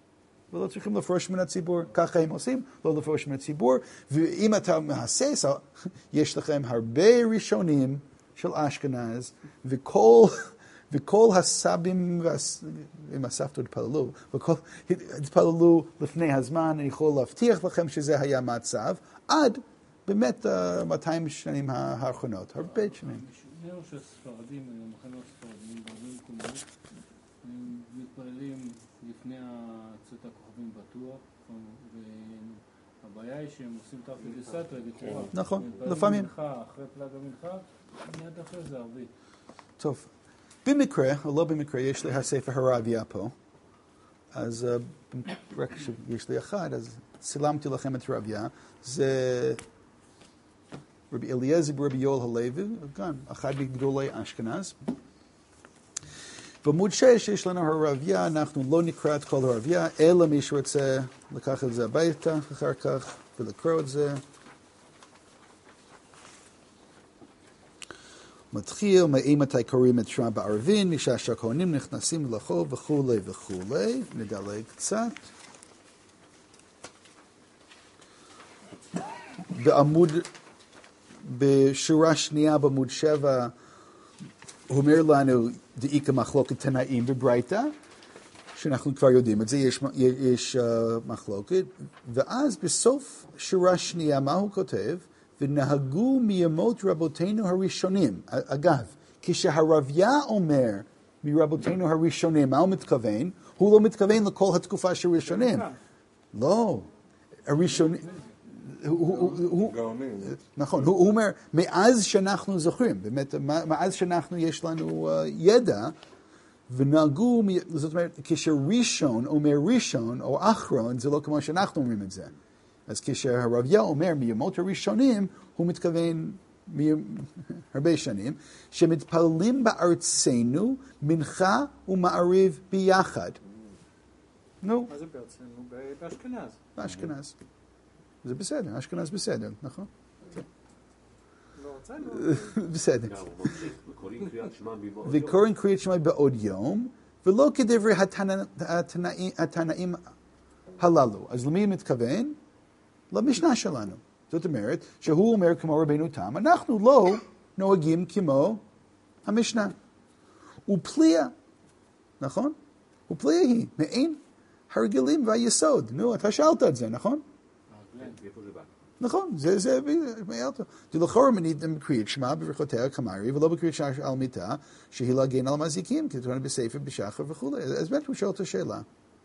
ולא צריכים לפרוש מן הציבור. ככה הם עושים, לא לפרוש מן הציבור. ואם אתה מהסס, יש לכם הרבה ראשונים של אשכנז, וכל, וכל הסבים, אם הסבתות התפללו, וכל, התפללו לפני הזמן, אני יכול להבטיח לכם שזה היה מצב, עד באמת מאתיים שנים האחרונות, הרבה שנים. משהו שהספרדים, המחנות הספרדים, בהרבה מקומות, מתפללים לפני צאת הכוכבים בטוח, והבעיה היא שהם עושים תרתי דסתרי בתורה. נכון, לפעמים. אחרי פלג המנחה, מיד אחרי זה ערבית. טוב, במקרה, או לא במקרה, יש לי הספר הרביה פה, אז רק שיש לי אחד, אז צילמתי לכם את רביה, זה רבי אליעזר ברבי יואל הלוי, גם אחד מגדולי אשכנז. בעמוד שש יש לנו הרביה, אנחנו לא נקרא את כל הרביה, אלא מי שרוצה לקחת את זה הביתה אחר כך ולקרוא את זה. מתחיל, מתי קוראים את שמע בערבין, משעה שהכהנים נכנסים לחוב וכולי וכולי. נדלג קצת. בעמוד, בשורה שנייה בעמוד שבע, אומר לנו דאיקה מחלוקת תנאים בברייתא, שאנחנו כבר יודעים את זה, יש, יש uh, מחלוקת, ואז בסוף שורה שנייה, מה הוא כותב? ונהגו מימות רבותינו הראשונים. אגב, כשהרביה אומר מרבותינו הראשונים, מה הוא מתכוון? הוא לא מתכוון לכל התקופה של ראשונים. לא. הראשונים... נכון, הוא אומר, מאז שאנחנו זוכרים, באמת, מאז שאנחנו יש לנו ידע, ונהגו, זאת אומרת, כשראשון אומר ראשון או אחרון, זה לא כמו שאנחנו אומרים את זה. אז כשהרביה אומר מימות הראשונים, הוא מתכוון הרבה שנים, שמתפללים בארצנו מנחה ומעריב ביחד. נו. מה זה בארצנו? באשכנז. באשכנז. זה בסדר, אשכנז בסדר, נכון? לא רצינו. בסדר. וקוראים קריאת שמע בעוד יום, ולא כדברי התנאים הללו. אז למי מתכוון? למשנה שלנו. זאת אומרת, שהוא אומר כמו רבינו תם, אנחנו לא נוהגים כמו המשנה. ופליאה, נכון? ופליאה היא מעין הרגלים והיסוד. נו, אתה שאלת את זה, נכון? נכון, זה, זה, זה, דלכאורה מניתם בקריאת שמע בברכותיה כמרי, ולא בקריאת שמע על מיתה, שהיא להגן על המזיקים, כתוב בספר, בשחר וכו'. אז באמת הוא שואל את השאלה.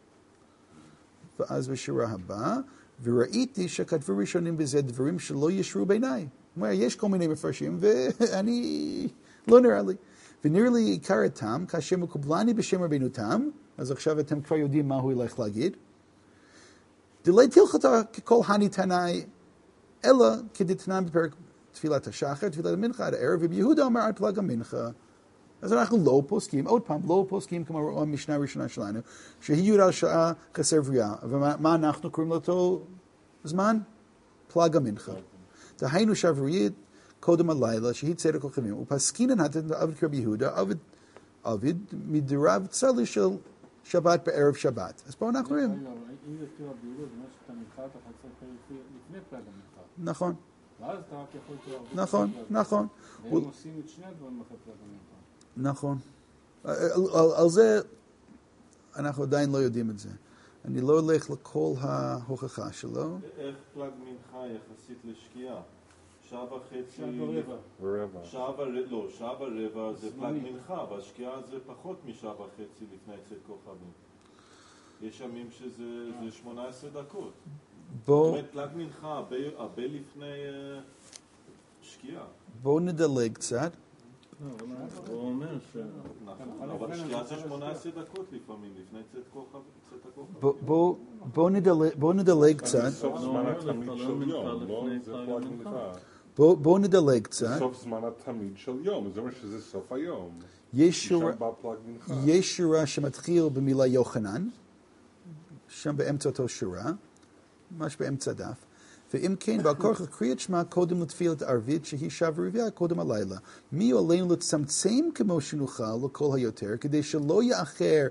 ואז בשורה הבאה, וראיתי שכתבו ראשונים בזה דברים שלא ישרו בעיניי. זאת אומרת, יש כל מיני מפרשים, ואני, לא נראה לי. ונראה לי עיקר התם, כאשר מקובלני בשם רבינו תם, אז עכשיו אתם כבר יודעים מה הוא ילך להגיד. דלי תלכתה ככל הניתנאי, אלא כדתנן בפרק תפילת השחר, תפילת המנחה עד הערב, וביהודה אומר עד פלג המנחה. אז אנחנו לא פוסקים, עוד פעם, לא פוסקים כמו המשנה הראשונה שלנו, שהיא יורה שעה חסר בריאה. ומה אנחנו קוראים לאותו זמן? פלג המנחה. דהיינו שבריית קודם הלילה, שהיא צדק כוכבים, ופסקינן נתן עבד כרבי יהודה, עבד עבד מדרב צלי של שבת בערב שבת. אז פה אנחנו רואים. אם זה תורה ביהודה, זה אומר שאתה מנחה, אתה חצה לפני פלג המנחה. נכון. ואז אתה רק יכול תורה. נכון, נכון. והם עושים את שני הדברים אחרי פלג המנחה. נכון. על, על זה אנחנו עדיין לא יודעים את זה. אני לא הולך לכל ההוכחה שלו. איך פלג מנחה יחסית לשקיעה? שעה וחצי... שעה ורבע. שעה ורבע. לא, שעה ורבע זה פלג מנחה, והשקיעה זה פחות משעה וחצי לפני צאת כוכבים. יש ימים שזה שמונה עשרה דקות. בוא... זאת אומרת, פלג מנחה הרבה לפני שקיעה. בואו נדלג קצת. הוא אומר ש... נכון, אבל שקיעה זה שמונה עשרה דקות לפעמים, לפני צאת כוכבים. בואו נדלג קצת. סוף זמן התמיד של יום, לא? זה פלג מנחה. בואו נדלג קצת. סוף זמן התמיד של יום, זה אומר שזה סוף היום. יש שורה שמתחיל במילה יוחנן, שם באמצע אותו שורה, ממש באמצע דף. ואם כן, בעל כורח קריאת שמע קודם לתפילת ערבית, שהיא שעה ורבע קודם הלילה. מי עלינו לצמצם כמו שנוכל לכל היותר, כדי שלא יאחר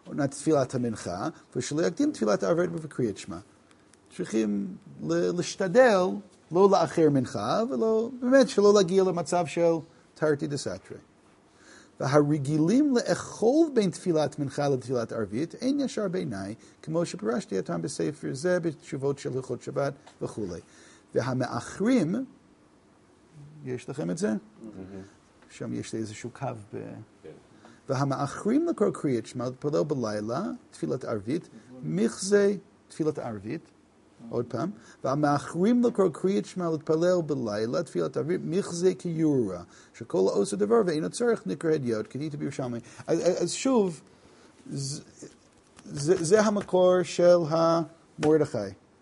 תפילת המנחה, ושלא יקדים תפילת הערבית וקריאת שמע. צריכים להשתדל לא לאחר מנחה, ולא, באמת שלא להגיע למצב של תרתי דסתרי. והרגילים לאכול בין תפילת מנחה לתפילת ערבית, אין ישר בעיניי, כמו שפרשתי אותם בספר זה, בתשובות של הלכות שבת וכו'. והמאחרים, יש לכם את זה? שם יש איזשהו קו ב... והמאחרים לקרוא קריאת שמע, להתפלל בלילה, תפילת ערבית, מכזה תפילת ערבית, עוד פעם, והמאחרים לקרוא קריאת שמע, להתפלל בלילה, תפילת ערבית, מכזה כיורה, שכל העושה דבר ואינו צורך נקרא הדיוט, כדאית בירושלמי. אז, אז שוב, זה, זה, זה המקור של המרדכי,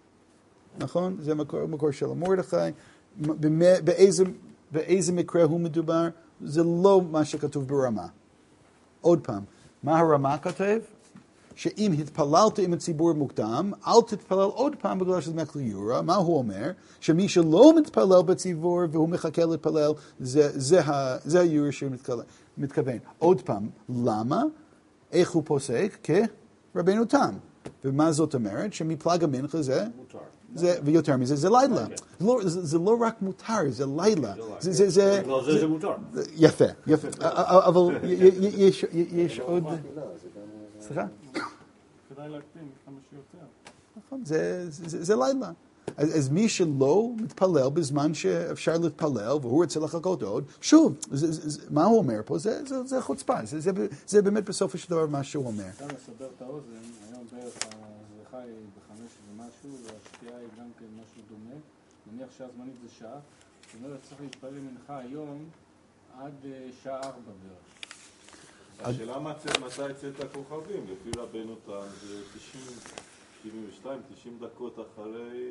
נכון? זה המקור, המקור של המרדכי, באיזה, באיזה מקרה הוא מדובר? זה לא מה שכתוב ברמה. עוד פעם, מה הרמה כתב? שאם התפללת עם הציבור מוקדם, אל תתפלל עוד פעם בגלל שזה מקל יורה. מה הוא אומר? שמי שלא מתפלל בציבור והוא מחכה להתפלל, זה, זה, זה היורה שהוא מתכוון. עוד פעם, למה? איך הוא פוסק? כרבנו תם. ומה זאת אומרת? שמפלג המנחה זה... מותר. זה, ויותר מזה, זה לילה. זה לא, זה, זה לא רק מותר, זה לילה. זה, זה, זה, לא, זה, זה מותר. יפה, יפה. אבל יש, יש עוד... סליחה? כדאי להקדים כמה שיותר. נכון, זה, זה, זה לילה. אז, אז מי שלא מתפלל בזמן שאפשר להתפלל, והוא רוצה לחכות עוד, שוב, זה, זה, זה, מה הוא אומר פה? זה, זה, זה חוצפה. זה, זה, זה באמת בסופו של דבר מה שהוא אומר. אתה מסבר את האוזן, היום בערך הזריחה היא בחמש ומשהו, והשקיעה היא גם כן משהו דומה. נניח שהזמנית זה שעה. זאת אומרת, צריך להתפלל מנחה היום עד שעה ארבע בערך. השאלה מתי יצאת הכוכבים, לפי רבנו תם, זה תשעים, שבעים ושתיים, תשעים דקות אחרי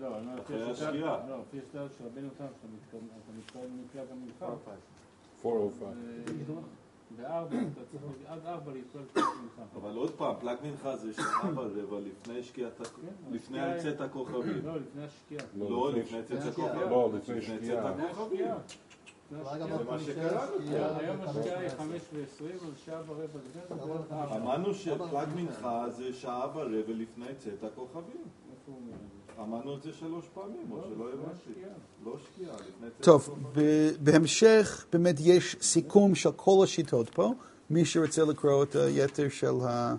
השקיעה. לא, לפי השתל של רבנו תם, אתה מתפלל מנקלע גם מנחה. ארבע מאות וחמש. בארבע, אתה צריך עד ארבע להתפלל פלג מנחה. אבל עוד פעם, פלג מנחה זה שעה ברבע לפני שקיעת, לפני יצאת הכוכבים. לא, לפני השקיעה. לא, לפני יצאת הכוכבים. לא, לפני שקיעה. זה מה שקראנו. היום השקיעה היא חמש ועשרים, אז שעה ורבע זה. אמרנו שפלג מנחה זה שעה ורבע לפני יצאת הכוכבים. אמרנו את זה שלוש פעמים, או שלא הבנתי. לא שקיעה, לפני יצאת הכוכבים. טוב, בהמשך באמת יש סיכום של כל השיטות פה. מי שרוצה לקרוא את היתר של ה...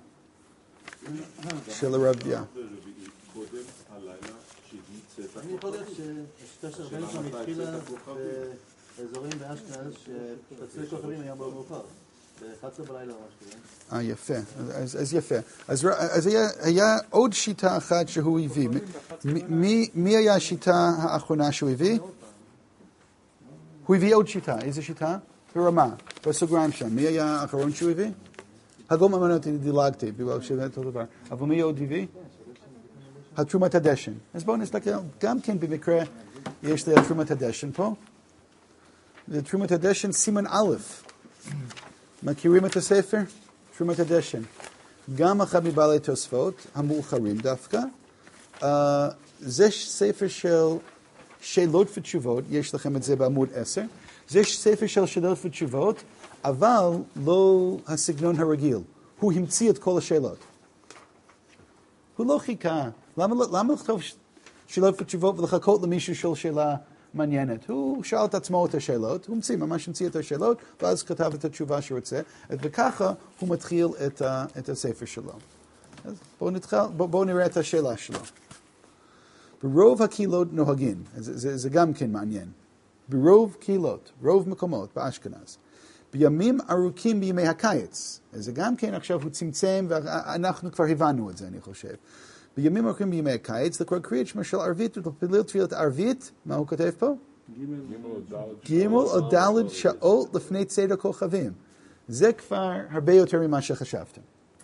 של הרבדיה. קודם הלילה שנצאת הכוכבים. אני יכול להיות שהשיטה של רבנו שם התחילה באזורים באשכנז שתצא כוכבים היה מאוד מאוחר. ב-אחת עשרה בלילה ממש כזה. אה, יפה. אז, אז יפה. אז, אז היה, היה עוד שיטה אחת שהוא הביא. מי, מי היה השיטה האחרונה שהוא הביא? הוא הביא עוד שיטה. איזה שיטה? ברמה. בסוגריים שם. מי היה האחרון שהוא הביא? הגום אמנותי דילגתי, בגלל שבאמת אותו דבר. אבל מי עוד הביא? התרומת הדשן. אז בואו נסתכל. גם כן במקרה יש לי התרומת הדשן פה. זה תרומת הדשן סימן א'. מכירים את הספר? תרומת הדשן. גם אחד מבעלי תוספות, המאוחרים דווקא. Uh, זה ספר של שאלות ותשובות, יש לכם את זה בעמוד עשר. זה ספר של שאלות ותשובות, אבל לא הסגנון הרגיל. הוא המציא את כל השאלות. הוא לא חיכה. למה, למה לכתוב שאלות ותשובות ולחכות למישהו של שאלה מעניינת? הוא שאל את עצמו את השאלות, הוא המציא, ממש המציא את השאלות, ואז כתב את התשובה שהוא רוצה, וככה הוא מתחיל את, ה, את הספר שלו. אז בואו נתחיל, בוא, בוא נראה את השאלה שלו. ברוב הקהילות נוהגים, זה, זה, זה גם כן מעניין, ברוב קהילות, רוב מקומות באשכנז, בימים ארוכים בימי הקיץ, זה גם כן עכשיו הוא צמצם, ואנחנו כבר הבנו את זה, אני חושב. בימים ארוכים בימי הקיץ, לקרוא קריאת שמע של ערבית ולפלל תפילת ערבית, מה הוא כותב פה? ג' או ד' שעות לפני צאת הכוכבים. זה כבר הרבה יותר ממה שחשבתם.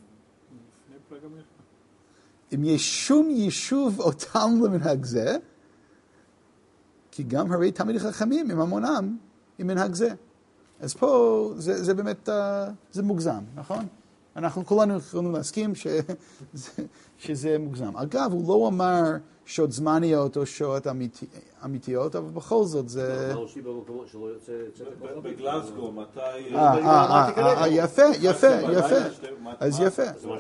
אם יש שום יישוב או טעם למנהג זה, כי גם הרי תלמידי חכמים עם המונם עם מנהג זה. אז פה זה, זה באמת, זה מוגזם, נכון? אנחנו כולנו יכולים להסכים שזה, שזה מוגזם. אגב, הוא לא אמר שעות זמניות או שעות אמיתי, אמיתיות, אבל בכל זאת זה... מה עושים במקומות שלא יוצא צאת הכוכבים? בגלסגו, מתי... יפה, יפה, יפה. אז יפה.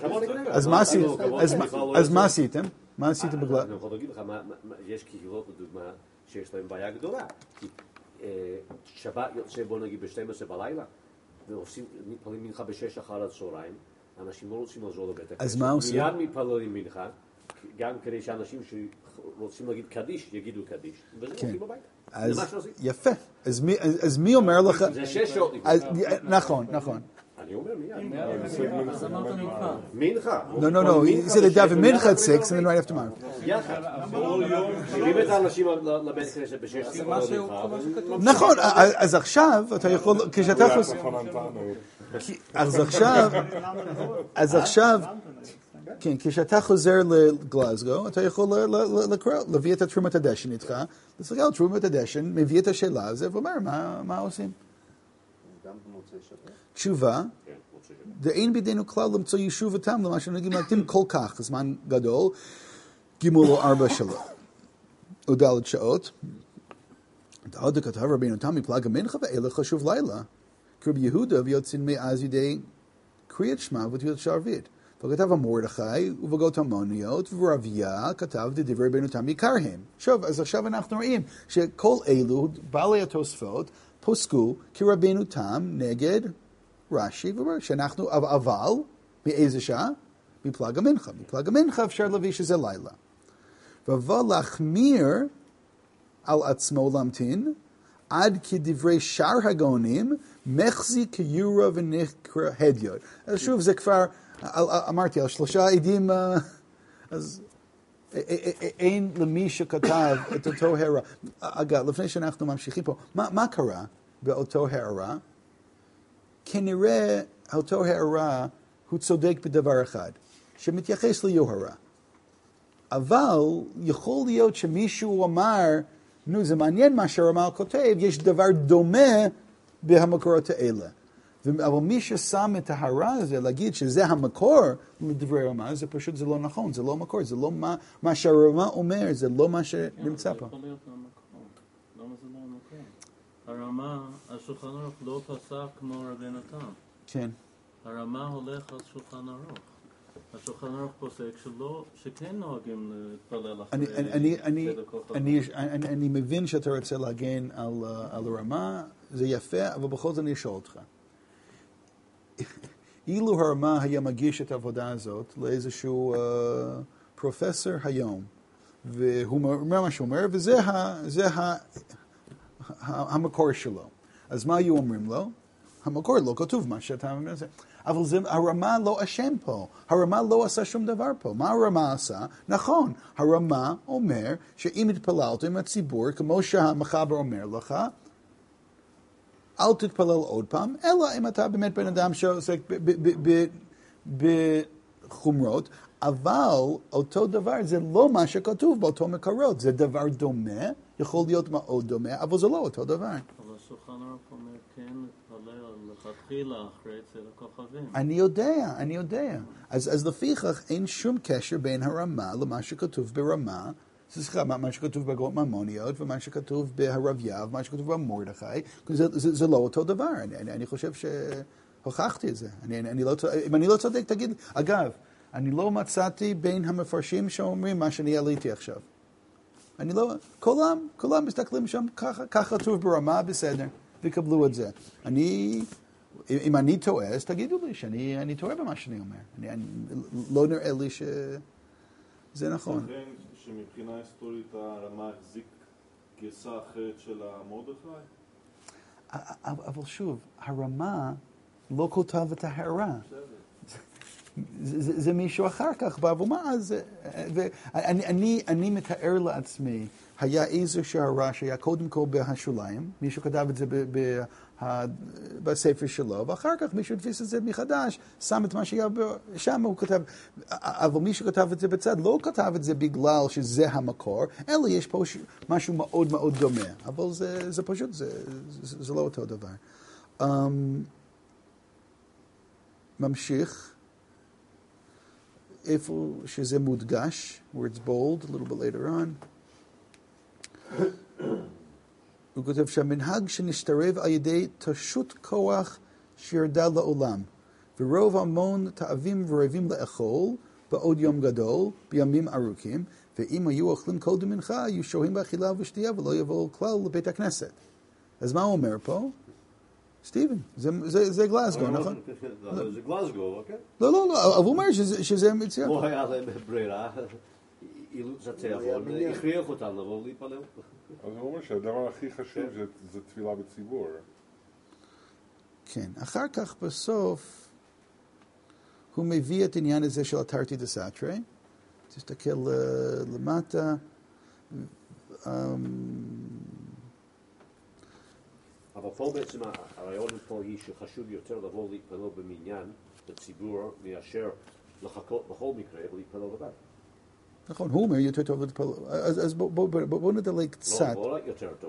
אז מה עשיתם? מה עשיתם בגלסגו? אני יכול להגיד לך, יש קהילות לדוגמה שיש להם בעיה גדולה. כי שבת יוצא, בוא נגיד, ב-שתים עשרה בלילה, ועושים, מתפללים מנחה בשש אחר הצהריים, אנשים לא רוצים לעזור לבית הכנסת. אז מה עושים? מיד מתפללים מנחה, גם כדי שאנשים שרוצים להגיד קדיש, יגידו קדיש. וזה עושים בבית. זה מה שעושים. יפה. אז מי אומר לך... זה שש שעות. נכון, נכון. אני אומר מיד. אז אמרת מנחה. מנחה. No, no, no. He said that David Mincha at six and then right after tomorrow. יחד. מביאים את האנשים לבית כנסת בשש עשרה. נכון, אז עכשיו אתה יכול, כשאתה חוזר... אז עכשיו, אז עכשיו, כן, כשאתה חוזר לגלזגו, אתה יכול לקרוא, להביא את תרומת הדשן איתך, לסתכל על תרומת הדשן, מביא את השאלה הזה, ואומר, מה עושים? תשובה, ואין בידינו כלל למצוא ישובתם למה שנגיד מתאים כל כך, זמן גדול, גימול או ארבע שלו, או דלת שעות, דעוד כתב רבינו תם מפלג המנחה ואלה חשוב לילה, כרבי יהודה ויוצאים מאז ידי קריאת שמע ותהילות שערבית. וכתב המורדכי ובגות המוניות ורביה כתב דברי רבינו תם עיקר הם. שוב, אז עכשיו אנחנו רואים שכל אלו בעלי התוספות פוסקו כרבינו תם נגד רש"י, שאנחנו, אבל, מאיזה שעה? מפלג המנחה. מפלג המנחה אפשר להביא שזה לילה. אבל להחמיר על עצמו להמתין, עד כדברי שאר הגאונים, מחזיק כיורה ונקרא הדיוט. אז שוב, זה כבר, אמרתי, על שלושה עדים, אז אין למי שכתב את אותו הערה. אגב, לפני שאנחנו ממשיכים פה, מה, מה קרה באותו הערה? כנראה אותו הערה הוא צודק בדבר אחד, שמתייחס ליוהרה. אבל יכול להיות שמישהו אמר, נו, זה מעניין מה שהרמ"ל כותב, יש דבר דומה בהמקורות האלה. אבל מי ששם את ההערה הזה, להגיד שזה המקור לדברי הרמ"ל, זה פשוט, זה לא נכון, זה לא מקור, זה לא מה, מה שהרמ"ל אומר, זה לא מה שנמצא פה. זה יכול להיות המקור. למה זה לא המקור? הרמ"ל, השולחן ערוך לא פסק כמו רבינו תם. כן. הרמ"ל הולך על שולחן ערוך. השולחן ערוך פוסק שלא, שכן נוהגים להתפלל אחרי סדר כוכבים. אני מבין שאתה רוצה להגן על הרמ"ל, זה יפה, אבל בכל זאת אני אשאל אותך. אילו הרמ"ל היה מגיש את העבודה הזאת לאיזשהו פרופסור היום, והוא אומר מה שהוא אומר, וזה המקור שלו. אז מה היו אומרים לו? המקור לא כתוב מה שאתה אומר. אבל זה, הרמ"ל לא אשם פה. הרמ"ל לא עשה שום דבר פה. מה הרמ"ל עשה? נכון, הרמ"ל אומר שאם התפללת עם הציבור, כמו שהמחבר אומר לך, אל תתפלל עוד פעם, אלא אם אתה באמת בן אדם שעוסק בחומרות, אבל אותו דבר זה לא מה שכתוב באותו מקורות, זה דבר דומה, יכול להיות מאוד דומה, אבל זה לא אותו דבר. אבל השולחן ערוך אומר כן להתפלל לכתחילה אחרי צאת הכוכבים. אני יודע, אני יודע. אז, אז לפיכך אין שום קשר בין הרמ"ל למה שכתוב ברמ"ל, סליחה, מה שכתוב בגרות ממוניות, ומה שכתוב בהרביה, ומה שכתוב במורדכי, זה, זה, זה לא אותו דבר. אני, אני, אני חושב שהוכחתי את זה. אני, אני לא, אם אני לא צודק, תגיד, אגב, אני לא מצאתי בין המפרשים שאומרים מה שאני עליתי עכשיו. אני לא, כולם, כולם מסתכלים שם, ככה, ככה כתוב ברמה, בסדר, וקבלו את זה. אני, אם אני טועה, אז תגידו לי שאני, אני טועה במה שאני אומר. אני, אני, לא נראה לי שזה נכון. שמבחינה היסטורית הרמ"ל החזיק גרסה אחרת של המורדכי? אבל שוב, הרמ"ל לא כותב את ההערה. זה מישהו אחר כך בא ואומר, אני מתאר לעצמי, היה איזושהי הערה שהיה קודם כל בהשוליים, מישהו כתב את זה בספר שלו, ואחר כך מישהו תפיס את זה מחדש, שם את מה שהיה שם, הוא כתב, אבל מי שכתב את זה בצד לא כתב את זה בגלל שזה המקור, אלא יש פה משהו מאוד מאוד דומה, אבל זה, זה פשוט, זה, זה, זה לא אותו דבר. Um, ממשיך, איפה שזה מודגש, where it's bold, a little bit later on. הוא כותב שהמנהג שנשתרב על ידי תשות כוח שירדה לעולם, ורוב המון תאווים ורעבים לאכול בעוד יום גדול, בימים ארוכים, ואם היו אוכלים קודם מנחה, היו שוהים באכילה ובשתייה ולא יבואו כלל לבית הכנסת. אז מה הוא אומר פה? סטיבן, זה, זה, זה גלסגו, נכון? זה גלסגו, אוקיי? לא, לא, לא, אבל הוא אומר שזה, שזה מציאה. לא היה להם ברירה, אילוץ התיאבון, הכריח אותם לבוא להתפלל. אז הוא אומר שהדבר הכי חשוב זה תפילה בציבור. כן, אחר כך בסוף הוא מביא את העניין הזה של התרתי דה סאטרי, תסתכל למטה, אבל פה בעצם הרעיון פה היא שחשוב יותר לבוא להתפלל במניין בציבור מאשר לחכות בכל מקרה ולהתפלל לבד. נכון, הוא אומר יותר טוב להתפלל, אז בואו נדלג קצת. לא, לא יותר טוב.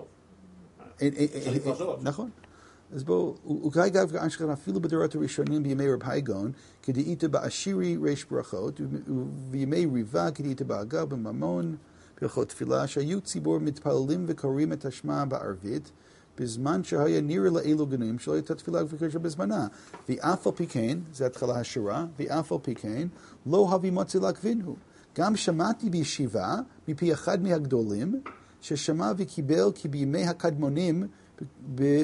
נכון. אז בואו, וכאי גב אשכרה אפילו בדורות הראשונים בימי רב הייגון, כדאית בעשירי ריש ברכות, ובימי ריבה כדאית בעגה בממון, בהלכות תפילה, שהיו ציבור מתפללים וקוראים את השמה בערבית, בזמן שהיה נראה לאלו גנויים שלא הייתה תפילה וקריאה בזמנה. ואף על פי כן, זה התחלה השורה, ואף על פי כן, לא הביא מוצא להכווינו. גם שמעתי בישיבה, מפי אחד מהגדולים, ששמע וקיבל כי בימי הקדמונים, ב...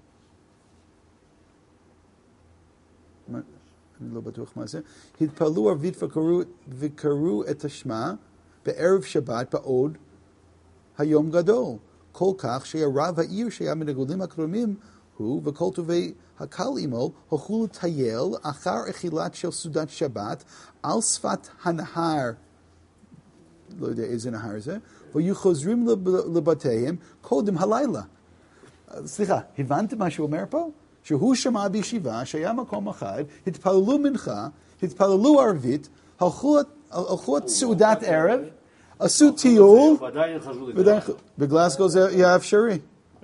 מה? אני לא בטוח מה זה, התפללו ערבית וקראו, וקראו את השמה בערב שבת בעוד היום גדול. כל כך שהיה רב העיר שהיה מן הגדולים הקדומים הוא, וכל טובי הקל עמו, הלכו לטייל אחר אכילת של סעודת שבת על שפת הנהר, לא יודע איזה נהר זה, והיו חוזרים לבתיהם קודם הלילה. סליחה, הבנתם מה שהוא אומר פה? שהוא שמע בישיבה שהיה מקום אחד, התפללו מנחה, התפללו ערבית, הלכו את סעודת ערב, עשו טיול, בגלסגו זה יהיה אפשרי.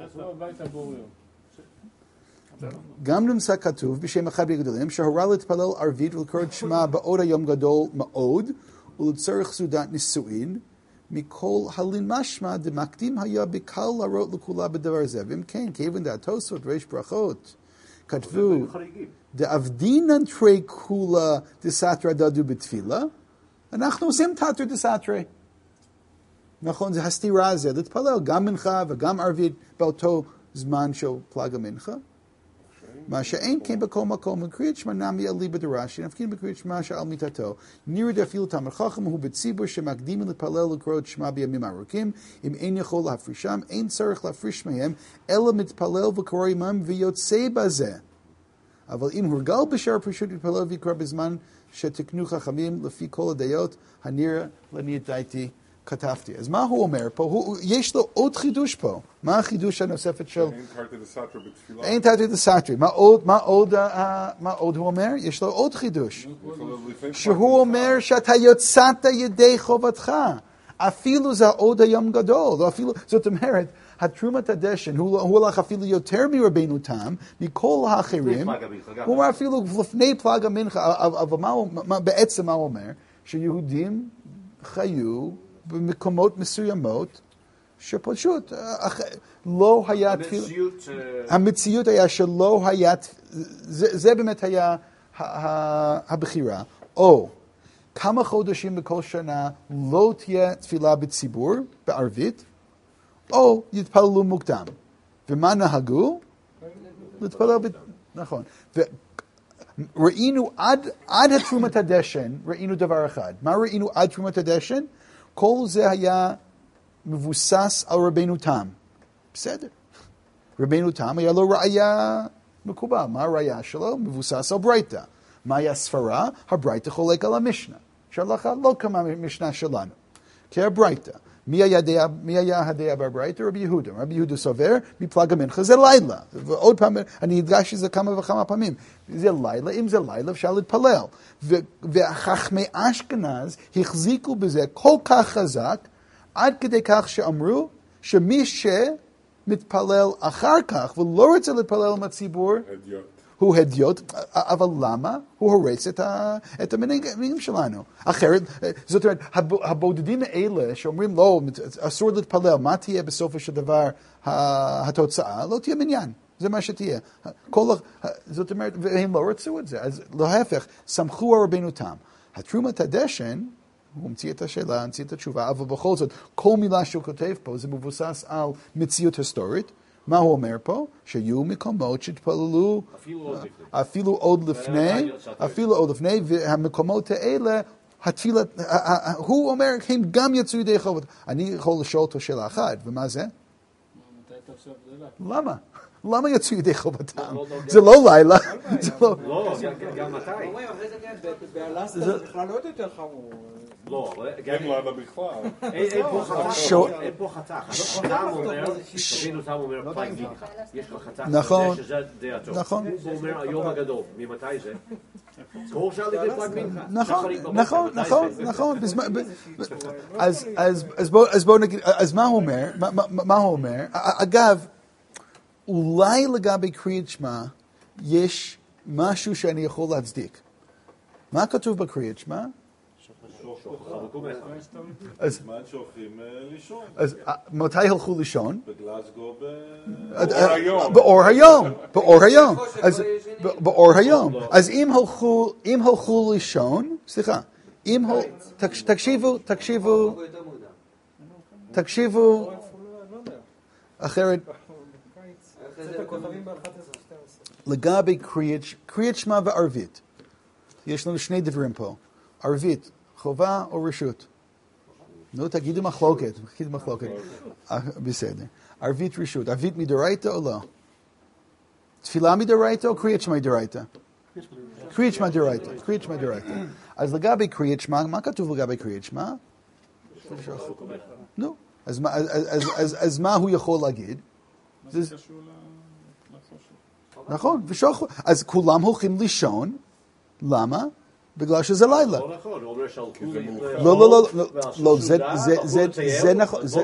גם נמצא כתוב בשם אחד בגדולים, שהורה להתפלל ערבית ולקרוא את שמה בעוד היום גדול מאוד, ולצורך סעודת נישואין, מכל הלין משמע דמקדים היה בקל להראות לכולה בדבר זה. ואם כן, כיוון דעתוסות ריש ברכות, כתבו, דאבדינן תרי כולה דסתרא דדו בתפילה, אנחנו עושים תתר דסתרי. נכון, זה הסתירה הזה, להתפלל גם מנחה וגם ערבית באותו זמן של פלג המנחה. מה שאין כן בכל מקום, מקריאת שמע נמי על ליבא דרש"י, נפקין בקריאת שמע שעל מיתתו. נראה דאפילו תלמיד חכם הוא בציבור שמקדימים להתפלל לקרוא את שמע בימים ארוכים, אם אין יכול להפרישם, אין צריך להפריש מהם, אלא מתפלל וקורא עמם ויוצא בזה. אבל אם הורגל בשאר פשוט להתפלל ויקרא בזמן שתקנו חכמים לפי כל הדעות, הנראה לני את דעתי כתבתי. אז מה הוא אומר פה? הוא, יש לו עוד חידוש פה. מה החידוש הנוספת של... אין תרתי דסתרי בתפילה. אין תרתי דסתרי. מה עוד, מה עוד, מה עוד הוא אומר? יש לו עוד חידוש. שהוא אומר שאתה יוצאת ידי חובתך. אפילו זה עוד היום גדול. אפילו, זאת אומרת, התרומת הדשן, הוא הלך אפילו יותר מרבנו תם, מכל האחרים. הוא אומר אפילו לפני פלג המנחה, אבל מה, בעצם מה הוא אומר? שיהודים חיו במקומות מסוימות, שפשוט לא היה תפילה. המציאות היה שלא היה, זה באמת היה הבחירה. או כמה חודשים בכל שנה לא תהיה תפילה בציבור, בערבית, או יתפללו מוקדם. ומה נהגו? להתפלל, נכון. וראינו עד, עד התרומת הדשן, ראינו דבר אחד. מה ראינו עד תרומת הדשן? כל זה היה מבוסס על רבנו תם. בסדר. רבנו תם היה לו ראיה מקובל. מה הראיה שלו? מבוסס על ברייתא. מה היה ספרה? הברייתא חולק על המשנה. שהלכה לא כמה משנה שלנו. כי הברייתא. מי היה דעה, מי היה הדעה בברייתא? רבי יהודה. רבי יהודה סובר, מפלג המנחה זה לילה. ועוד פעם, אני הדגשתי זה כמה וכמה פעמים. זה לילה, אם זה לילה אפשר להתפלל. וחכמי אשכנז החזיקו בזה כל כך חזק, עד כדי כך שאמרו שמי שמתפלל אחר כך, ולא רוצה להתפלל עם הציבור, הוא הדיוט, אבל למה? הוא הורס את המנהיגים שלנו. אחרת, זאת אומרת, הבודדים האלה שאומרים לא, אסור להתפלל, מה תהיה בסופו של דבר התוצאה? לא תהיה מניין. זה מה שתהיה. כל, זאת אומרת, והם לא רצו את זה. אז להפך, סמכו על רבנו תם. התרומת הדשן, הוא המציא את השאלה, המציא את התשובה, אבל בכל זאת, כל מילה שהוא כותב פה, זה מבוסס על מציאות היסטורית. מה הוא אומר פה? שיהיו מקומות שהתפללו אפילו עוד לפני, אפילו עוד לפני, והמקומות האלה, התפילה, הוא אומר, הם גם יצאו ידי חובות. אני יכול לשאול אותו שאלה אחת, ומה זה? למה? למה יצאו ידי חובתם? זה לא לילה. לא, גם מתי? באלסקה זה בכלל לא יותר חמור. לא, אין לילה בכלל. אין פה חתך. חתם אומר, רבינו תם אומר פלאג מנחה. יש לך חתך. נכון. שזה דעתו. נכון. הוא אומר היום הגדול. ממתי זה? כל שעה לפני פלאג מנחה. נכון, נכון, נכון, נכון. אז בואו נגיד, אז מה הוא אומר? מה הוא אומר? אגב, אולי לגבי קריאת שמע יש משהו שאני יכול להצדיק. מה כתוב בקריאת שמע? אז מה שוכרים לישון? אז מתי הלכו לישון? בגלסגו באור היום. באור היום. באור היום. אז באור היום. אז אם הלכו, אם הלכו לישון, סליחה, אם תקשיבו, תקשיבו, תקשיבו, אחרת, לגבי קריאת שמע וערבית, יש לנו שני דברים פה. ערבית, חובה או רשות? נו, תגידו מחלוקת, תגידו מחלוקת. בסדר. ערבית רשות, ערבית מדאורייתא או לא? תפילה מדאורייתא או קריאת שמע מדאורייתא? קריאת שמע מדאורייתא, קריאת שמע מדאורייתא. אז לגבי קריאת שמע, מה כתוב לגבי קריאת שמע? נו, אז מה הוא יכול להגיד? נכון, ושוכו. אז כולם הולכים לישון, למה? בגלל שזה לילה. לא נכון, הוא אומר שהלכו לא, לא, לא, לא, זה, זה, זה, זה נכון, זה,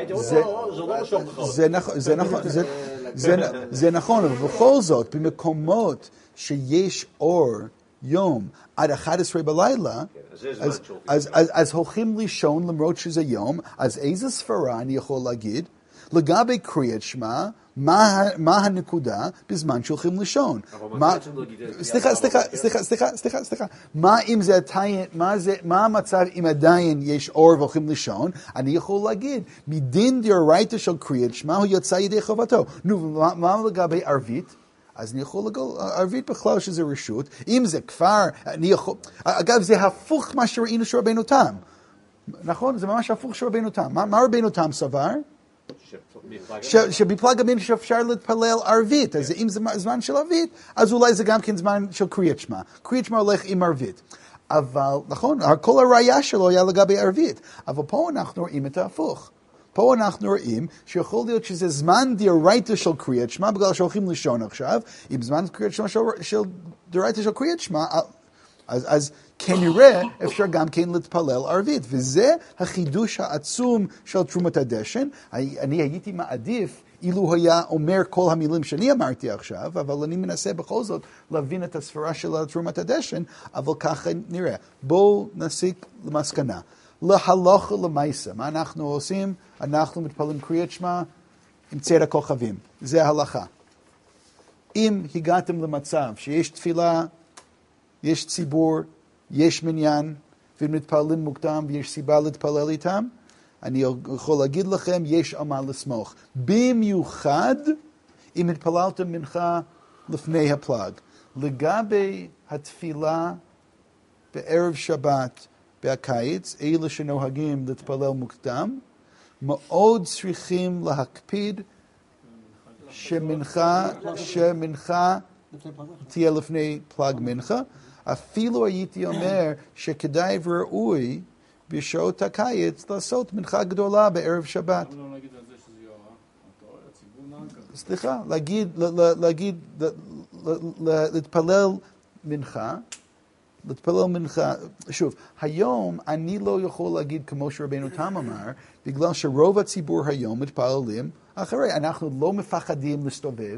זה נכון, זה נכון, זה נכון, אבל בכל זאת, במקומות שיש אור יום עד אחת עשרה בלילה, אז הולכים לישון למרות שזה יום, אז איזה ספרה אני יכול להגיד? לגבי קריאת שמע, מה הנקודה בזמן שהולכים לישון? סליחה, סליחה, סליחה, סליחה, סליחה, סליחה. מה אם זה עדיין, מה המצב אם עדיין יש אור והולכים לישון? אני יכול להגיד, מדין דאורייתא של קריאת שמע הוא יצא ידי חובתו. נו, מה לגבי ערבית? אז אני יכול להגיד, ערבית בכלל שזה רשות. אם זה כפר, אני יכול... אגב, זה הפוך מה שראינו של רבנו תם. נכון? זה ממש הפוך של רבנו תם. מה רבנו תם סבר? שבפלג המין שאפשר להתפלל ערבית, אז אם זה זמן של ערבית, אז אולי זה גם כן זמן של קריאת שמע. קריאת שמע הולך עם ערבית. אבל, נכון, כל הראייה שלו היה לגבי ערבית. אבל פה אנחנו רואים את ההפוך. פה אנחנו רואים שיכול להיות שזה זמן דאורייתא של קריאת שמע, בגלל שהולכים לישון עכשיו, אם זמן קריאת שמע של דאורייתא של קריאת שמע, אז, אז כנראה אפשר גם כן להתפלל ערבית, וזה החידוש העצום של תרומת הדשן. אני הייתי מעדיף אילו היה אומר כל המילים שאני אמרתי עכשיו, אבל אני מנסה בכל זאת להבין את הספרה של תרומת הדשן, אבל ככה נראה. בואו נסיק למסקנה. להלכה למעשה, מה אנחנו עושים? אנחנו מתפללים קריאת שמע עם צאת הכוכבים. זה ההלכה. אם הגעתם למצב שיש תפילה, יש ציבור, יש מניין, ומתפללים מוקדם ויש סיבה להתפלל איתם, אני יכול להגיד לכם, יש על מה לסמוך. במיוחד אם התפללתם מנחה לפני הפלג. לגבי התפילה בערב שבת בקיץ, אלה שנוהגים להתפלל מוקדם, מאוד צריכים להקפיד שמנחה, שמנחה תהיה לפני פלג מנחה. אפילו הייתי אומר שכדאי וראוי בשעות הקיץ לעשות מנחה גדולה בערב שבת. למה לא נגיד על זה שזה יורה? הציבור נהג כזה. סליחה, להגיד, להגיד, להתפלל מנחה, להתפלל מנחה, שוב, היום אני לא יכול להגיד כמו שרבנו תם אמר, בגלל שרוב הציבור היום מתפללים אחרי, אנחנו לא מפחדים להסתובב,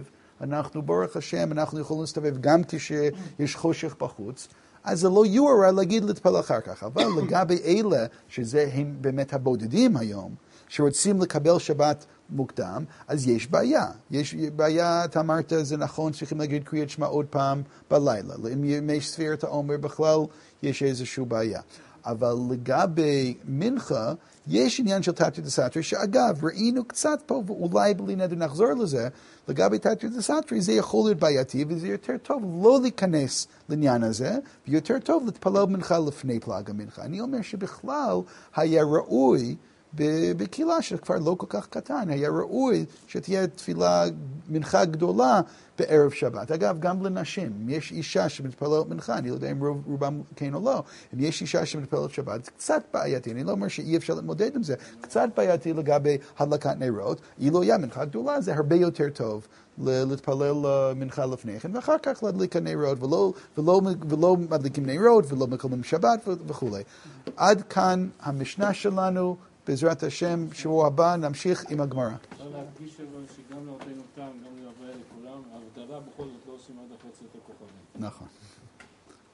אנחנו ברוך השם, אנחנו יכולים להסתובב גם כשיש חושך בחוץ, אז זה לא יורה להגיד להתפלל אחר כך. אבל לגבי אלה, שזה הם באמת הבודדים היום, שרוצים לקבל שבת מוקדם, אז יש בעיה. יש בעיה, אתה אמרת, זה נכון, צריכים להגיד קריאת שמע עוד פעם בלילה. אם יש ספירת העומר בכלל, יש איזושהי בעיה. אבל לגבי מנחה, יש עניין של תתרא דסתרי, שאגב, ראינו קצת פה, ואולי בלי נדר נחזור לזה, לגבי תתרא דסתרי, זה יכול להיות בעייתי, וזה יותר טוב לא להיכנס לעניין הזה, ויותר טוב להתפלל מנחה לפני פלג המנחה. אני אומר שבכלל היה ראוי, בקהילה שכבר לא כל כך קטן, היה ראוי שתהיה תפילה מנחה גדולה בערב שבת. אגב, גם לנשים, אם יש אישה שמתפללת מנחה, אני לא יודע אם רוב, רובם כן או לא, אם יש אישה שמתפללת שבת, זה קצת בעייתי, אני לא אומר שאי אפשר להתמודד עם זה, קצת בעייתי לגבי הדלקת נרות, אילו היה מנחה גדולה, זה הרבה יותר טוב להתפלל מנחה לפני כן, ואחר כך להדליק נרות, ולא, ולא, ולא מדליקים נרות, ולא מקיימים שבת וכו'. עד כאן המשנה שלנו, בעזרת השם, שבוע הבא נמשיך עם הגמרא. אפשר להדגיש אבל שגם לרבנו תם, גם לרבנו לכולם, ההבדלה בכל זאת לא עושים עד אחרי צאת הכוכבים. נכון.